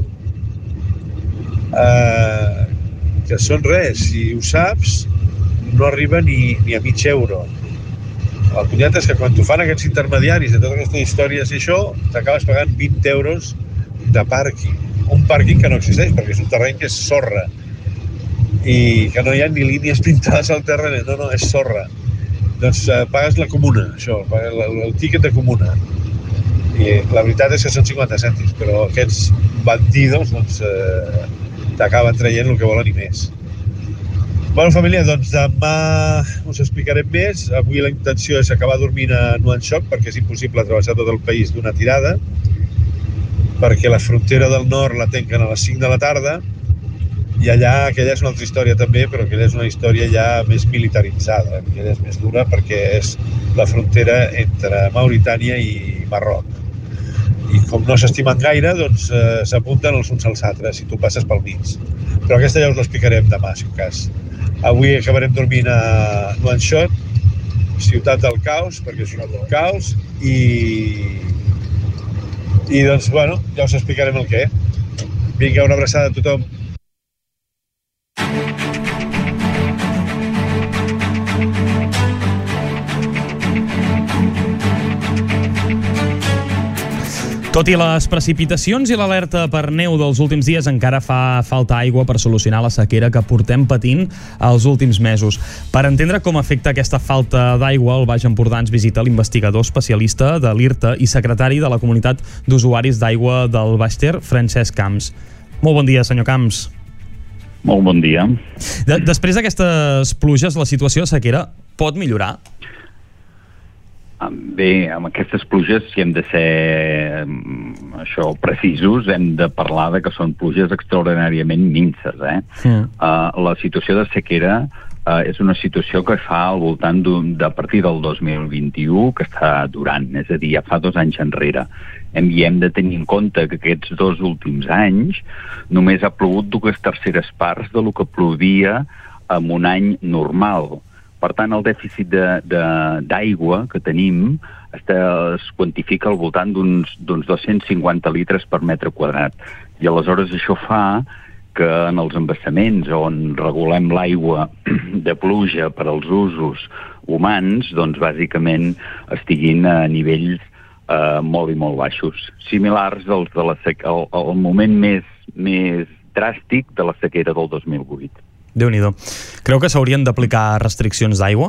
eh, que són res, si ho saps, no arriba ni, ni a mig euro. El cunyat és que quan t'ho fan aquests intermediaris de totes aquestes històries i això, t'acabes pagant vint euros de pàrquing. Un pàrquing que no existeix, perquè és un terreny que és sorra i que no hi ha ni línies pintades al terreny, no, no, és sorra. Doncs eh, pagues la comuna, això, pagues el, el tíquet de comuna. I la veritat és que són cinquanta cèntims, però aquests bandidos doncs, eh, t'acaben traient el que volen i més. Bueno, família, doncs demà us explicarem més. Avui la intenció és acabar dormint a Nuanchoc, perquè és impossible travessar tot el país d'una tirada, perquè la frontera del nord la tanquen a les cinc de la tarda, i allà aquella és una altra història també, però aquella és una història ja més militaritzada, aquella és més dura perquè és la frontera entre Mauritània i Marroc. I com no s'estimen gaire, doncs eh, s'apunten els uns als altres si tu passes pel mig. Però aquesta ja us l'explicarem demà, si un cas. Avui acabarem dormint a Nuanchoc, ciutat del caos, perquè és un caos, i, i doncs, bueno, ja us explicarem el què. Vinga, una abraçada a tothom. Tot i les precipitacions i l'alerta per neu dels últims dies, encara fa falta aigua per solucionar la sequera que portem patint els últims mesos. Per entendre com afecta aquesta falta d'aigua, el Baix Empordà ens visita l'investigador especialista de l'I R T A i secretari de la Comunitat d'Usuaris d'Aigua del Baix Ter, Francesc Camps. Molt bon dia, senyor Camps. Molt bon dia. De després d'aquestes pluges, la situació de sequera pot millorar? Bé, amb aquestes pluges, si hem de ser això, precisos, hem de parlar de que són pluges extraordinàriament minces. Eh? Sí. Uh, la situació de sequera uh, és una situació que fa al voltant de a partir del dos mil vint-i-u que està durant, és a dir, ja fa dos anys enrere. Hem, I hem de tenir en compte que aquests dos últims anys només ha plogut dues terceres parts de lo que plovia en un any normal. Per tant, el dèficit d'aigua que tenim està, es quantifica al voltant d'uns dos-cents cinquanta litres per metre quadrat. I aleshores això fa que en els embassaments on regulem l'aigua de pluja per als usos humans, doncs bàsicament estiguin a nivells eh, molt i molt baixos, similars als de la sec al, al moment més, més dràstic de la sequera del dos mil vuit. Déu-n'hi-do. Creu que s'haurien d'aplicar restriccions d'aigua?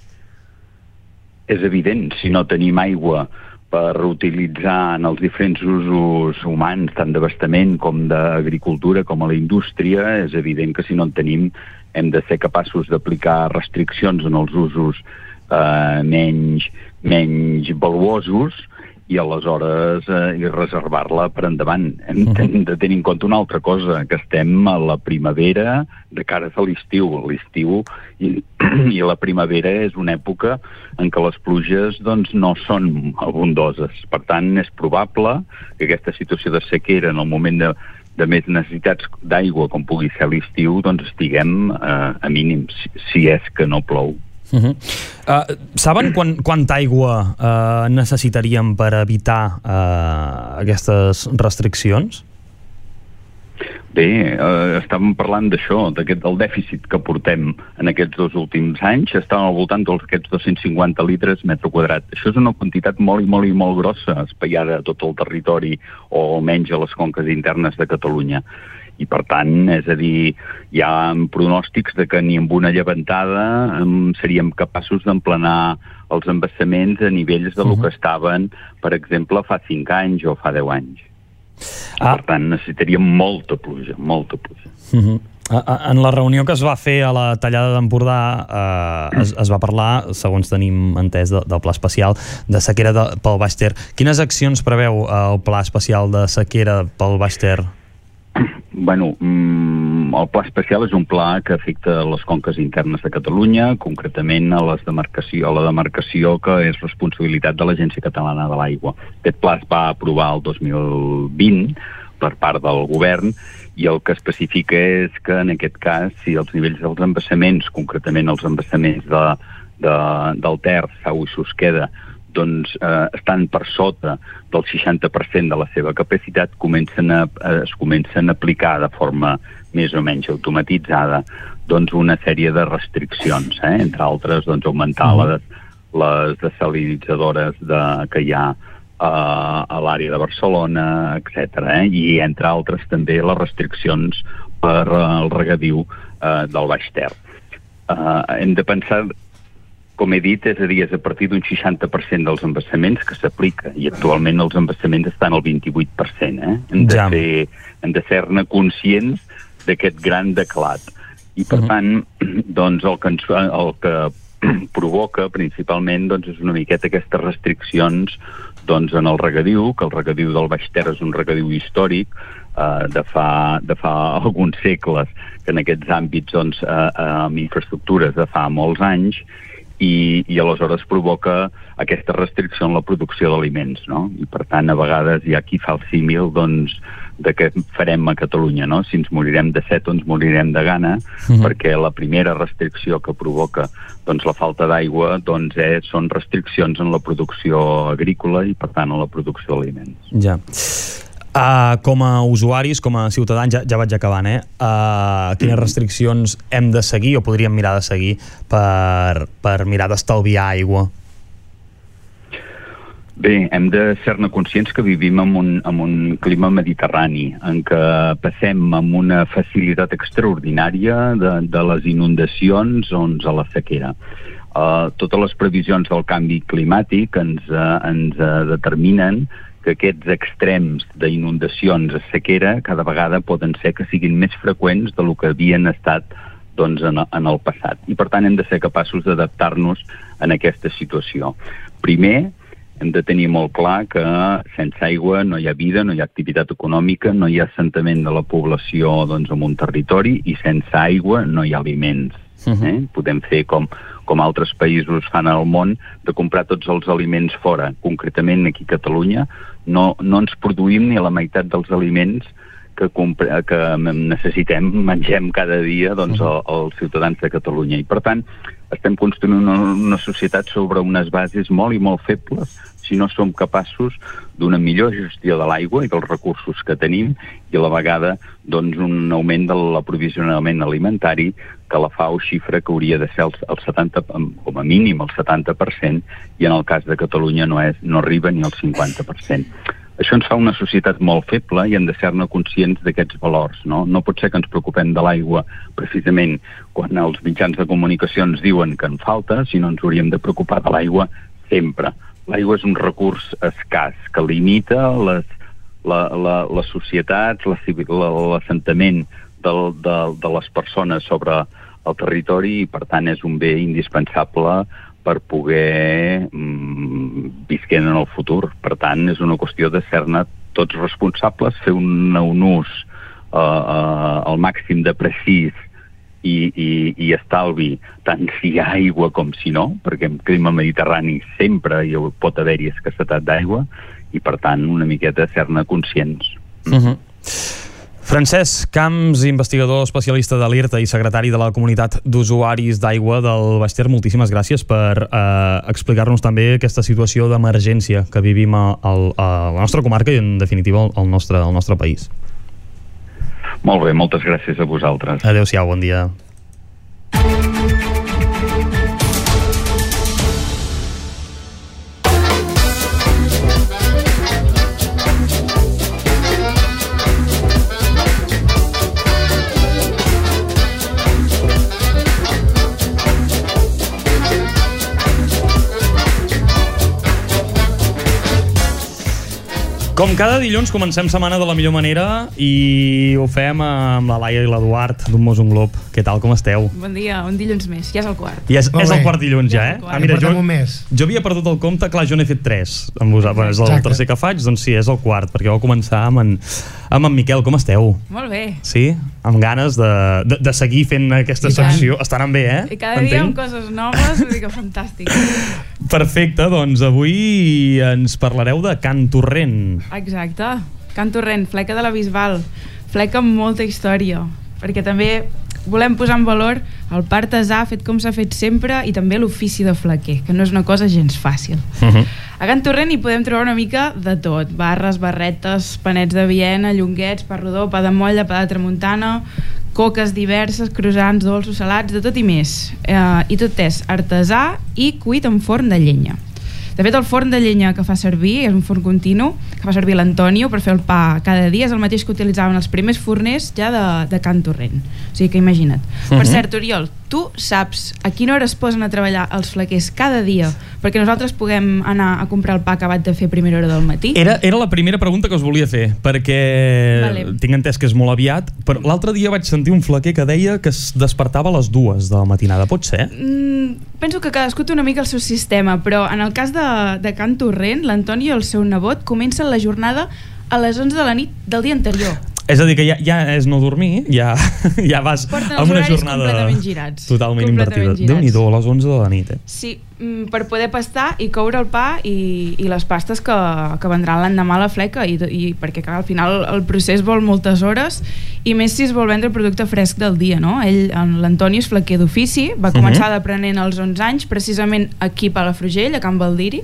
És evident, si no tenim aigua per utilitzar en els diferents usos humans, tant d'abastament com d'agricultura, com a la indústria, és evident que si no en tenim hem de ser capaços d'aplicar restriccions en els usos eh, menys, menys valuosos i aleshores eh, i reservar-la per endavant. Hem uh-huh. de tenir en compte una altra cosa, que estem a la primavera de cara a l'estiu. L'estiu i, i la primavera és una època en què les pluges doncs, no són abundoses. Per tant, és probable que aquesta situació de sequera en el moment de, de més necessitats d'aigua, com pugui ser l'estiu, doncs estiguem eh, a mínims, si és que no plou. Uh-huh. Uh, saben quan, quanta aigua uh, necessitaríem per evitar uh, aquestes restriccions? Bé, eh, estàvem parlant d'això, d'aquest del dèficit que portem en aquests dos últims anys, estàvem al voltant d'aquests dos-cents cinquanta litres metre quadrat. Això és una quantitat molt i molt i molt grossa, espaiada a tot el territori o almenys a les conques internes de Catalunya. I, per tant, és a dir, hi ha pronòstics de que ni amb una llevantada um, seríem capaços d'emplenar els embassaments a nivells de lo que estaven, per exemple, fa cinc anys o fa deu anys. Ah. Per tant, necessitaríem molta pluja, molta pluja. Uh-huh. En la reunió que es va fer a la Tallada d'Empordà eh, es, es va parlar, segons tenim entès, de, del pla especial de sequera de, pel Baix Ter. Quines accions preveu el pla especial de sequera pel Baix Ter? Bueno, el pla especial és un pla que afecta les conques internes de Catalunya, concretament a, les demarcació, a la demarcació que és responsabilitat de l'Agència Catalana de l'Aigua. Aquest pla es va aprovar el dos mil vint per part del govern i el que especifica és que en aquest cas, si els nivells dels embassaments, concretament els embassaments de, de, del Ter, Sau i Susqueda, doncs eh, estan per sota del seixanta per cent de la seva capacitat, comencen a, es comencen a aplicar de forma més o menys automatitzada doncs una sèrie de restriccions, eh? Entre altres doncs, augmentar les, les desalinitzadores de, que hi ha eh, a l'àrea de Barcelona, etcètera. Eh? I entre altres també les restriccions per eh, el regadiu eh, del Baix Ter. Eh, hem de pensar, com he dit, és a dir, és a partir d'un seixanta per cent dels embassaments que s'aplica, i actualment els embassaments estan al vint-i-vuit per cent. Eh? Hem de ser, hem de ser-ne conscients d'aquest gran declat. I, per uh-huh. tant, doncs, el que, ens, el que provoca principalment doncs, és una miqueta aquestes restriccions doncs, en el regadiu, que el regadiu del Baix Ter és un regadiu històric eh, de, fa, de fa alguns segles, que en aquests àmbits doncs, eh, amb infraestructures de fa molts anys, I, i aleshores provoca aquesta restricció en la producció d'aliments, no? I per tant, a vegades hi ha qui fa el símil doncs, de què farem a Catalunya, no? Si ens morirem de set o ens morirem de gana, mm-hmm. perquè la primera restricció que provoca doncs, la falta d'aigua doncs, és, són restriccions en la producció agrícola i per tant en la producció d'aliments. Ja. Uh, com a usuaris, com a ciutadans, ja, ja vaig acabant, eh? Uh, quines restriccions hem de seguir o podríem mirar de seguir per, per mirar d'estalviar aigua? Bé, hem de ser-ne conscients que vivim en un, en un clima mediterrani, en què passem amb una facilitat extraordinària de, de les inundacions o a la sequera. Uh, totes les previsions del canvi climàtic ens, uh, ens uh, determinen que aquests extrems d'inundacions a sequera cada vegada poden ser que siguin més freqüents de lo que havien estat doncs, en, en el passat. I per tant hem de ser capaços d'adaptar-nos en aquesta situació. Primer, hem de tenir molt clar que sense aigua no hi ha vida, no hi ha activitat econòmica, no hi ha assentament de la població doncs, en un territori i sense aigua no hi ha aliments. Uh-huh. Eh? Podem fer com, com altres països fan al món, de comprar tots els aliments fora. Concretament aquí a Catalunya no, no ens produïm ni la meitat dels aliments que, compre, que necessitem, mengem cada dia doncs, el, els ciutadans de Catalunya. I, per tant, estem construint una, una societat sobre unes bases molt i molt febles si no som capaços d'una millor gestió de l'aigua i dels recursos que tenim i a la vegada doncs, un augment de l'aprovisionament alimentari que la FAO xifra que hauria de ser el, el setanta, com a mínim el setanta per cent i en el cas de Catalunya no, és, no arriba ni al cinquanta per cent. Això ens fa una societat molt feble i hem de ser-ne conscients d'aquests valors. No? No pot ser que ens preocupem de l'aigua precisament quan els mitjans de comunicació ens diuen que en falta, sinó ens hauríem de preocupar de l'aigua sempre. L'aigua és un recurs escàs que limita les, la, la, les societats, l'assentament de, de, de les persones sobre el territori i, per tant, és un bé indispensable per poder mm, visquer en el futur. Per tant, és una qüestió de ser-ne tots responsables, fer un, un ús uh, uh, al màxim de precís i, i, i estalvi, tant si hi ha aigua com si no, perquè en clima mediterrani sempre hi pot haver-hi escassetat d'aigua i, per tant, una miqueta ser-ne conscients. Uh-huh. Francesc Camps, investigador especialista de l'IRTA i secretari de la comunitat d'usuaris d'aigua del Baix Ter, moltíssimes gràcies per eh, explicar-nos també aquesta situació d'emergència que vivim a, a, a la nostra comarca i, en definitiva, al nostre, al nostre país. Molt bé, moltes gràcies a vosaltres. Adéu-siau, bon dia. Com cada dilluns comencem setmana de la millor manera i ho fem amb la Laia i l'Eduard d'un Mos un Glob. Què tal, com esteu? Bon dia, un dilluns més, ja és el quart. I és, és el quart dilluns ja, eh? Ja ah, mira, jo, jo havia perdut el compte, clar, jo n'he fet tres amb vosaltres, és el Exacte. tercer que faig, doncs sí, és el quart, perquè vau començar amb en, amb en Miquel. Com esteu? Molt bé. Sí? Amb ganes de, de, de seguir fent aquesta secció. Estan en bé, eh? I cada Entenc? dia amb coses noves, vull dir que fantàstic. Perfecte, doncs avui ens parlareu de Can Torrent. Exacte, Can Torrent, fleca de la Bisbal, fleca amb molta història, perquè també volem posar en valor el pa artesà fet com s'ha fet sempre i també l'ofici de flequer, que no és una cosa gens fàcil. Uh-huh. A Can Torrent hi podem trobar una mica de tot, barres, barretes, panets de Viena, llonguets, pa rodó, pa de molla, pa de tramuntana, coques diverses, croissants, dolços, salats, de tot i més. Eh, I tot és artesà i cuit en forn de llenya. De fet, el forn de llenya que fa servir és un forn continu, que fa servir l'Antonio per fer el pa cada dia, és el mateix que utilitzaven els primers forners ja de, de Can Torrent. O sigui que imagina't. Uh-huh. Per cert, Oriol, tu saps a quina hora es posen a treballar els flequers cada dia perquè nosaltres puguem anar a comprar el pa acabat de fer a primera hora del matí? Era, era la primera pregunta que us volia fer, perquè vale. tinc entès que és molt aviat, però l'altre dia vaig sentir un flequer que deia que es despertava a les dues de la matinada. Pot ser? Mm, penso que cadascú té una mica el seu sistema, però en el cas de, de Can Torrent, l'Antoni i el seu nebot comencen la jornada a les onze de la nit del dia anterior. És a dir, que ja, ja és no dormir, ja, ja vas Porten amb una jornada completament girats. Totalment invertida. Déu-n'hi-do, a les onze de la nit. Eh? Sí, per poder pastar i coure el pa i, i les pastes que, que vendran l'endemà a la fleca i, i perquè clar, al final el procés vol moltes hores i més si es vol vendre el producte fresc del dia, no? Ell, l'Antoni és flequer d'ofici, va començar uh-huh. d'aprenent als onze anys, precisament aquí a Palafrugell, a Can Baldiri,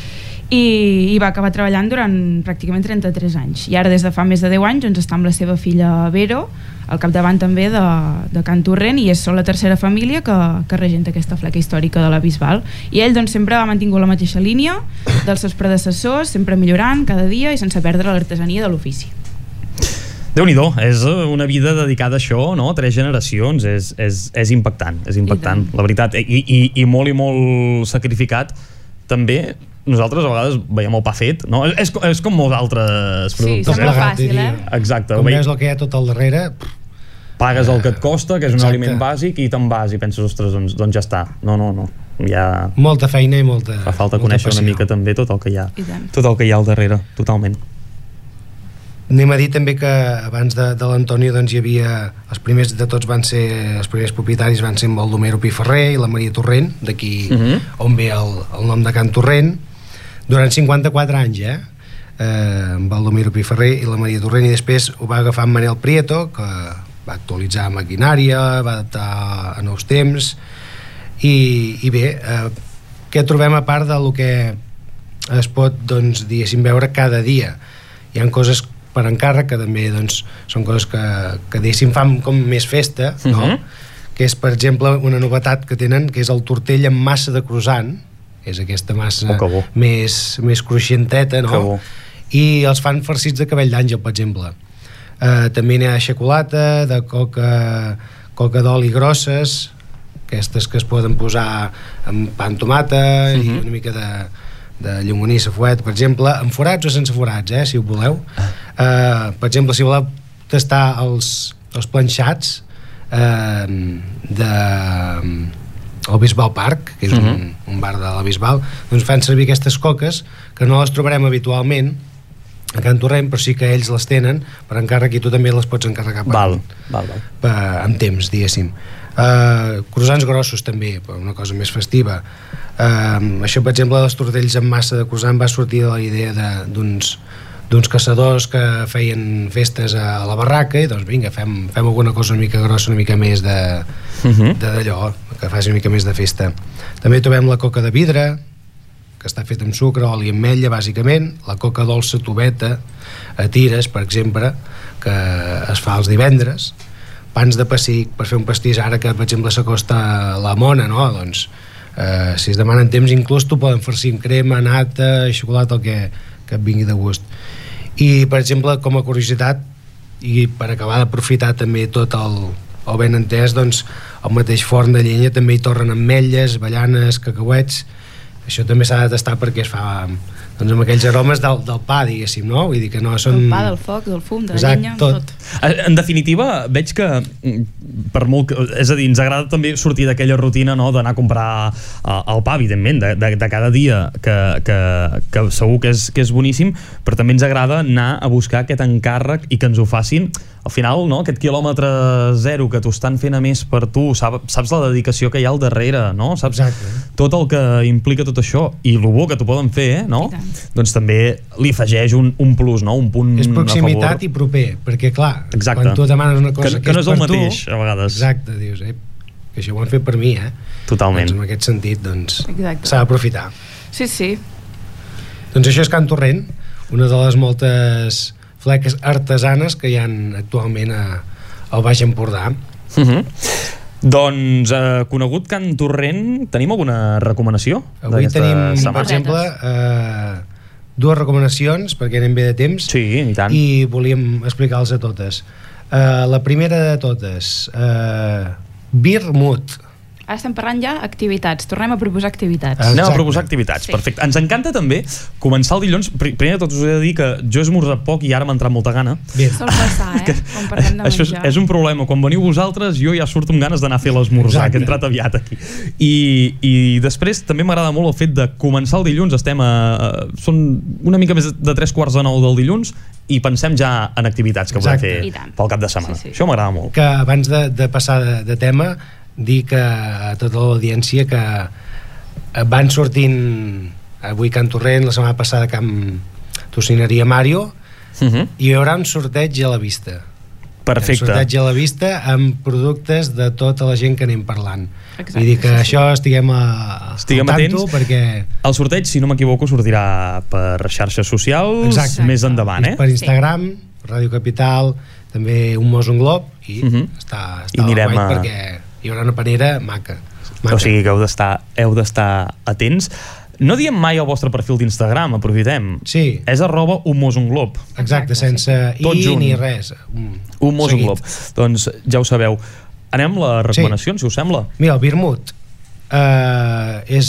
i, i va acabar treballant durant pràcticament trenta-tres anys i ara des de fa més de deu anys doncs, està amb la seva filla Vero al capdavant també de, de Can Torrent i és la tercera família que, que regenta aquesta fleca històrica de la Bisbal i ell doncs, sempre ha mantingut la mateixa línia dels seus predecessors, sempre millorant cada dia i sense perdre l'artesania de l'ofici. Déu-n'hi-do, és una vida dedicada a això, no? Tres generacions, és, és, és impactant, és impactant, la veritat, I, i, i molt i molt sacrificat també. Nosaltres a vegades veiem el pa fet, no? És, és com molts altres productes. Sí, sembla eh? fàcil, eh? Exacte. Com veus el que hi ha tot al darrere... Pagues el que et costa, que és un Exacte. aliment bàsic, i te'n vas i penses, ostres, doncs, doncs ja està. No, no, no. Ja... Molta feina i molta... Fa falta molta conèixer passió. una mica també tot el que hi ha. Tot el que hi ha al darrere, totalment. Anem a dir també que abans de, de l'Antonio doncs hi havia... Els primers de tots van ser... Els primers propietaris van ser en Baldomero Piferrer i la Maria Torrent, d'aquí uh-huh. on ve el, el nom de Can Torrent, durant cinquanta-quatre anys, eh? eh, en Baldomiro Piferrer i la Maria Torrent, i després ho va agafar en Manel Prieto, que va actualitzar maquinària, va adaptar a nous temps, i, i bé, eh, què trobem a part del que es pot, doncs, diguéssim, veure cada dia? Hi ha coses per encàrrec que també, doncs, són coses que, que diguéssim, fan com més festa, no? Uh-huh. Que és, per exemple, una novetat que tenen, que és el tortell amb massa de croissant, és aquesta massa oh, més, més cruixenteta, no? I els fan farcits de cabell d'àngel, per exemple. Uh, també n'hi ha de xocolata, de coca, coca d'oli grosses, aquestes que es poden posar amb pa amb tomata, uh-huh. i una mica de, de llonganissa, fuet, per exemple, amb forats o sense forats, eh, si ho voleu. Uh, per exemple, si voleu tastar els, els planxats uh, de el Bisbal Park, que és uh-huh. un, un bar de la Bisbal, doncs fan servir aquestes coques que no les trobarem habitualment a Can Torrent, però sí que ells les tenen per encàrrec, i tu també les pots encarregar per, val, val, val. Per, amb temps, diguéssim. Uh, croissants grossos també, una cosa més festiva. Uh, això, per exemple, dels tortells amb massa de croissant va sortir de la idea d'uns d'uns caçadors que feien festes a la barraca, i doncs vinga, fem, fem alguna cosa una mica grossa, una mica més de uh-huh. d'allò, que faci una mica més de festa. També trobem la coca de vidre, que està feta amb sucre, oli i ametlla, bàsicament, la coca dolça tubeta a tires, per exemple, que es fa els divendres, pans de pessic per fer un pastís, ara que, per exemple, s'acosta la mona, no? Doncs, eh, si es demanen temps, inclús t'ho poden farcir amb crema, nata, xocolata, el que, que et vingui de gust. I, per exemple, com a curiositat, i per acabar d'aprofitar també tot el, el ben entès, doncs, el mateix forn de llenya també hi torren ametlles, avellanes, cacauets. Això també s'ha de tastar perquè es fa, doncs, amb aquells aromes del, del pa, diguéssim, no? Vull dir que no són... Del pa, del foc, del fum, de la Exacte, llenya, tot. tot. En definitiva, veig que per molt que, és a dir, ens agrada també sortir d'aquella rutina, no?, d'anar a comprar uh, el pa, evidentment, de, de, de cada dia, que, que, que segur que és, que és boníssim, però també ens agrada anar a buscar aquest encàrrec i que ens ho facin. Al final, no?, aquest quilòmetre zero que t'ho estan fent a més per tu, saps, saps la dedicació que hi ha al darrere, no? Saps Exacte. Tot el que implica tot això, i el bo que t'ho poden fer, eh, no? Doncs també li afegeix un, un plus, no? Un punt és proximitat i proper, perquè clar, Exacte. Quan tu demanes una cosa que, que, que no és el mateix, tu, a vegades. Exacte, dius, eh, que això ho han fet per mi, eh? Totalment. Doncs en aquest sentit, doncs, Exacte. s'ha d'aprofitar. Sí, sí. Doncs això és Can Torrent, una de les moltes fleques artesanes que hi ha actualment a, al Baix Empordà. Uh-huh. Doncs, eh, conegut Can Torrent, tenim alguna recomanació? Avui tenim, setmana? Per exemple, eh, dues recomanacions, perquè anem bé de temps, sí, i tant. I volíem explicar-les a totes. Eh, la primera de totes, eh, Beer Mood. Ara estem parlant ja activitats, tornem a proposar activitats. Exacte. Anem a proposar activitats, sí. Perfecte. Ens encanta també començar el dilluns. Primer de tot us he de dir que jo he esmorzat poc i ara m'ha entrat molta gana. Bé. Sol passar, eh? Quan parlem de menjar. Això és, és un problema. Quan veniu vosaltres, jo ja surto amb ganes d'anar a fer l'esmorzar, que he entrat aviat aquí. I, i després també m'agrada molt el fet de començar el dilluns. Estem a, a, són una mica més de tres quarts de nou del dilluns i pensem ja en activitats que Exacte. Volem fer pel cap de setmana. Sí, sí. Això m'agrada molt. Que abans de, de passar de, de tema, dir que a tota l'audiència que van sortint avui Can Torrent, la setmana passada Camp Tocineria Mario, uh-huh. i hi haurà un sorteig a la vista. Perfecte. Un sorteig a la vista amb productes de tota la gent que anem parlant. Exacte. Vull dir que això estiguem a, estiguem al tanto, atents, perquè el sorteig, si no m'equivoco, sortirà per xarxes socials. Exacte. Més endavant, eh? Per Instagram, sí. Ràdio Capital, també un Mos un Glob, i uh-huh. està, està I anirem guai a... perquè hi haurà una panera maca, maca. O sigui que heu d'estar heu d'estar atents. No diem mai el vostre perfil d'Instagram, aprofitem. Sí. És arroba un Mos un Glob. Exacte, sense i ni res. Un, un Mos un Glob. Doncs ja ho sabeu. Anem a les recomanacions, sí. Si us sembla. Mira, el Birmut uh, és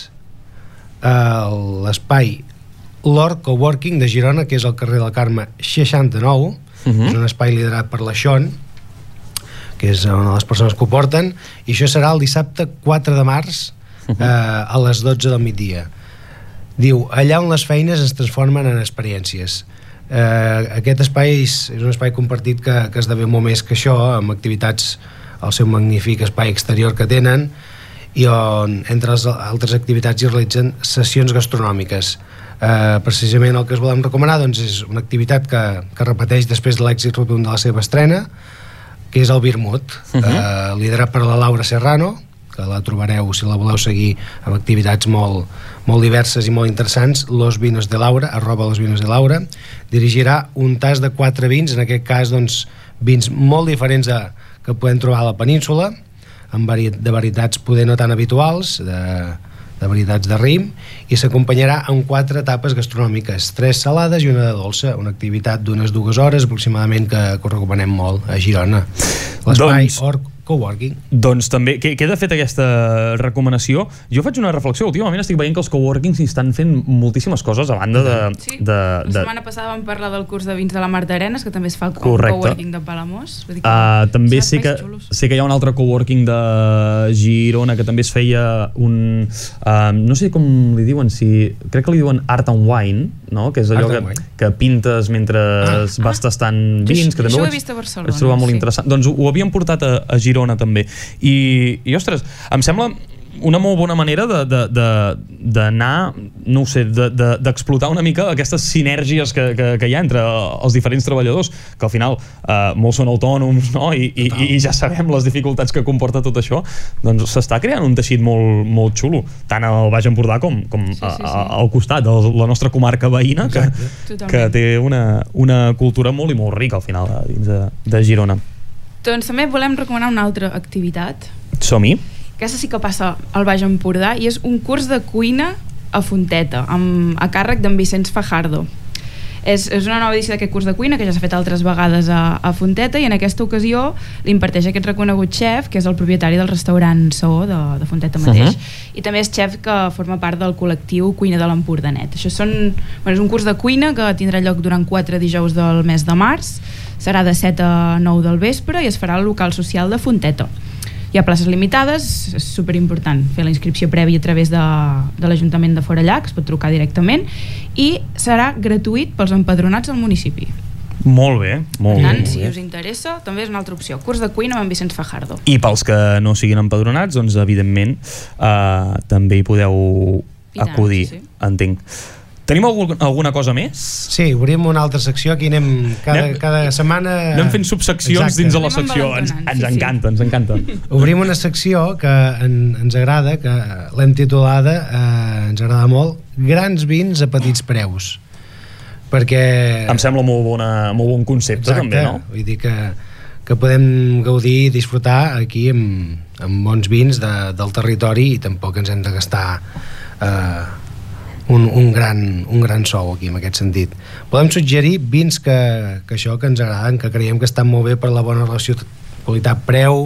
uh, l'espai L'Or Coworking de Girona, que és al carrer del Carme seixanta-nou. Uh-huh. És un espai liderat per la Xon, que és una de les persones que ho porten, i això serà el dissabte quatre de març uh-huh. eh, a les dotze del migdia. Diu, allà on les feines es transformen en experiències. Eh, aquest espai és, és un espai compartit que, que esdevé molt més que això, amb activitats al seu magnífic espai exterior que tenen, i on, entre les altres activitats, hi realitzen sessions gastronòmiques. Eh, precisament el que us volem recomanar doncs, és una activitat que, que repeteix després de l'èxit rotund de la seva estrena, que és el Vermut, uh-huh. eh, liderat per la Laura Serrano, que la trobareu, si la voleu seguir, amb activitats molt, molt diverses i molt interessants. Los Vinos de Laura, arroba Los Vinos de Laura, dirigirà un tas de quatre vins, en aquest cas doncs, vins molt diferents de, que podem trobar a la península, amb vari, de varietats poder no tan habituals, de, de varietats de rim, i s'acompanyarà amb quatre etapes gastronòmiques, tres salades i una de dolça, una activitat d'unes dues hores aproximadament que, que us recomanem molt a Girona. L'espai doncs... Or Coworking. Doncs també, que, queda feta aquesta recomanació. Jo faig una reflexió, últimament estic veient que els coworkings estan fent moltíssimes coses a banda de... Sí, de, la de... setmana passada vam parlar del curs de vins de la Marta Arenas, que també es fa el Correcte. coworking de Palamós. Vull dir que Uh, també sé que, xulos. sé que hi ha un altre coworking de Girona que també es feia un... Uh, no sé com li diuen, si crec que li diuen Art and Wine, no? Que és allò que, que pintes mentre ah, vas ah. tastant vins, que també això ho vaig, he vist a Barcelona, vaig trobar molt sí. interessant. Doncs ho, ho havíem portat a, a Girona també. I, i ostres, em sembla una molt bona manera d'anar, no ho sé, d'explotar de, de, una mica aquestes sinergies que, que, que hi ha entre els diferents treballadors, que al final eh, molts són autònoms, no? I, i, i ja sabem les dificultats que comporta tot això. Doncs s'està creant un teixit molt, molt xulo, tant al Baix Empordà com, com sí, sí, sí. A, a, al costat de la nostra comarca veïna, que, que té una, una cultura molt i molt rica al final dins de, de Girona. Doncs també volem recomanar una altra activitat. Som-hi. Aquesta sí que passa al Baix Empordà i és un curs de cuina a Fonteta, amb, a càrrec d'en Vicenç Fajardo. És, és una nova edició d'aquest curs de cuina que ja s'ha fet altres vegades a, a Fonteta, i en aquesta ocasió l'imparteix aquest reconegut xef, que és el propietari del restaurant Saó de, de Fonteta mateix, uh-huh. i també és xef que forma part del col·lectiu Cuina de l'Empordanet. Això són, bueno, és un curs de cuina que tindrà lloc durant quatre dijous del mes de març, serà de set a nou del vespre i es farà al local social de Fonteta. Hi ha places limitades, és superimportant fer la inscripció prèvia a través de, de l'Ajuntament de Forellà, que es pot trucar directament, i serà gratuït pels empadronats del municipi. Molt bé, molt per tant, bé. si us interessa, també és una altra opció. Curs de cuina amb en Vicenç Fajardo. I pels que no siguin empadronats, doncs evidentment eh, també hi podeu acudir, sí, sí. Entenc. Tenim algun, alguna cosa més? Sí, obrim una altra secció, aquí anem cada, anem, cada setmana... Anem fent subseccions. Exacte. Dins de la secció, ens, ens sí, encanta, sí. ens encanta. Obrim una secció que en, ens agrada, que l'hem titulada, eh, ens agrada molt, Grans vins a petits preus. Perquè... Em sembla molt, bona, molt bon concepte. Exacte, també, no? Vull dir que, que podem gaudir i disfrutar aquí amb, amb bons vins de, del territori, i tampoc ens hem de gastar... Eh, Un, un, gran, un gran sou aquí en aquest sentit. Podem suggerir vins que, que això que ens agraden, que creiem que estan molt bé per la bona relació qualitat-preu,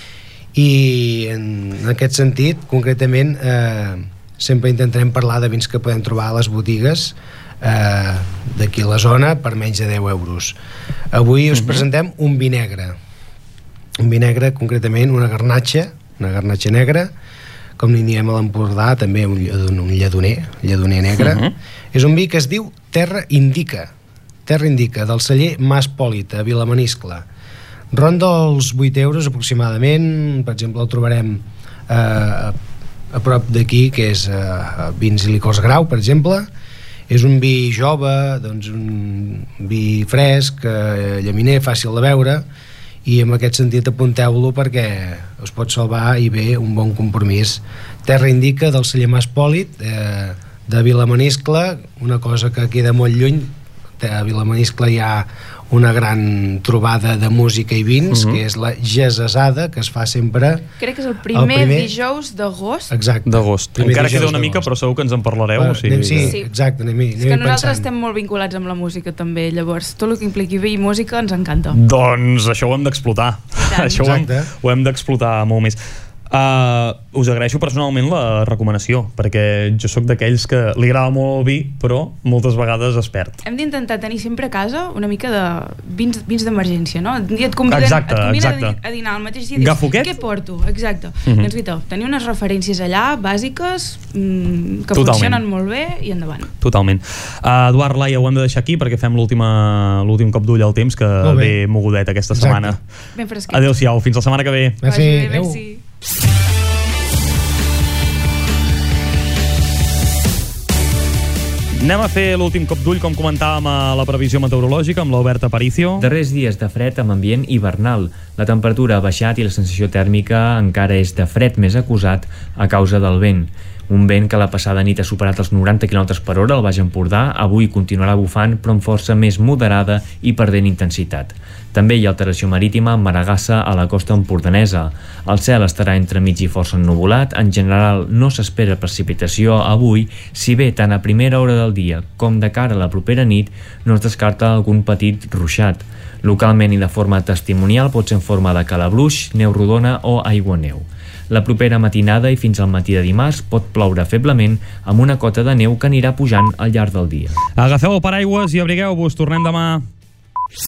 i en, en aquest sentit concretament eh, sempre intentarem parlar de vins que podem trobar a les botigues eh, d'aquí a la zona per menys de deu euros. Avui us uh-huh. presentem un vi negre, un vi negre concretament una garnatxa, una garnatxa negra, com n'hi diem a l'Empordà, també un, un lledoner, lledoner negre. Uh-huh. És un vi que es diu Terra Indica, Terra Indica, del celler Mas Pòlita, a Vilamaniscle. Ronda els vuit euros aproximadament, per exemple el trobarem eh, a, a prop d'aquí, que és eh, Vins i Licors Grau, per exemple. És un vi jove, doncs un vi fresc, eh, llaminer, fàcil de beure, i en aquest sentit apunteu-lo perquè us pot salvar i bé un bon compromís. Terra Indica del celler Mas Pòlit, eh, de Vilamaniscle, una cosa que queda molt lluny. A Vilamaniscle hi ha una gran trobada de música i vins, uh-huh. que és la Gesasada, que es fa sempre... Crec que és el primer, el primer... dijous d'agost. Exacte. D'agost. Encara queda una mica, però segur que ens en parlareu. Uh, o sigui, sí, sí, exacte. Anem, anem és que nosaltres pensant. estem molt vinculats amb la música també, llavors tot el que impliqui vi i música ens encanta. Doncs això ho hem d'explotar. Això ho hem, ho hem d'explotar molt més. Uh, us agraeixo personalment la recomanació, perquè jo sóc d'aquells que li agrada molt el vi, però moltes vegades es perd. Hem d'intentar tenir sempre a casa una mica de vins, vins d'emergència, no? Un dia et conviden, exacte, et conviden exacte. a dinar al mateix dia i dius, què porto? Exacte. Uh-huh. Doncs guita, tenir unes referències allà bàsiques mmm, que Totalment. funcionen molt bé i endavant. Totalment. Uh, Eduard, Laia, ho hem de deixar aquí perquè fem l'últim cop d'ull al temps, que ve mogudet aquesta exacte. setmana. Ben fresquet. Adéu-siau, fins la setmana que ve. Merci. Bé, merci. Anem a fer l'últim cop d'ull, com comentàvem, a la previsió meteorològica amb l'Albert Aparicio. Darrers dies de fred amb ambient hivernal. La temperatura ha baixat i la sensació tèrmica encara és de fred més acusat a causa del vent. Un vent que la passada nit ha superat els noranta quilòmetres per hora al Baix Empordà, avui continuarà bufant però amb força més moderada i perdent intensitat. També hi ha alteració marítima amb Maragassa a la costa empordanesa. El cel estarà entremig i força ennuvolat. En general no s'espera precipitació avui, si bé tant a primera hora del dia com de cara a la propera nit no es descarta algun petit ruixat. Localment i de forma testimonial pot ser en forma de calabruix, neu rodona o aiguaneu. La propera matinada i fins al matí de dimarts pot ploure feblement amb una cota de neu que anirà pujant al llarg del dia. Agafeu el paraigües i abrigueu-vos. Tornem demà.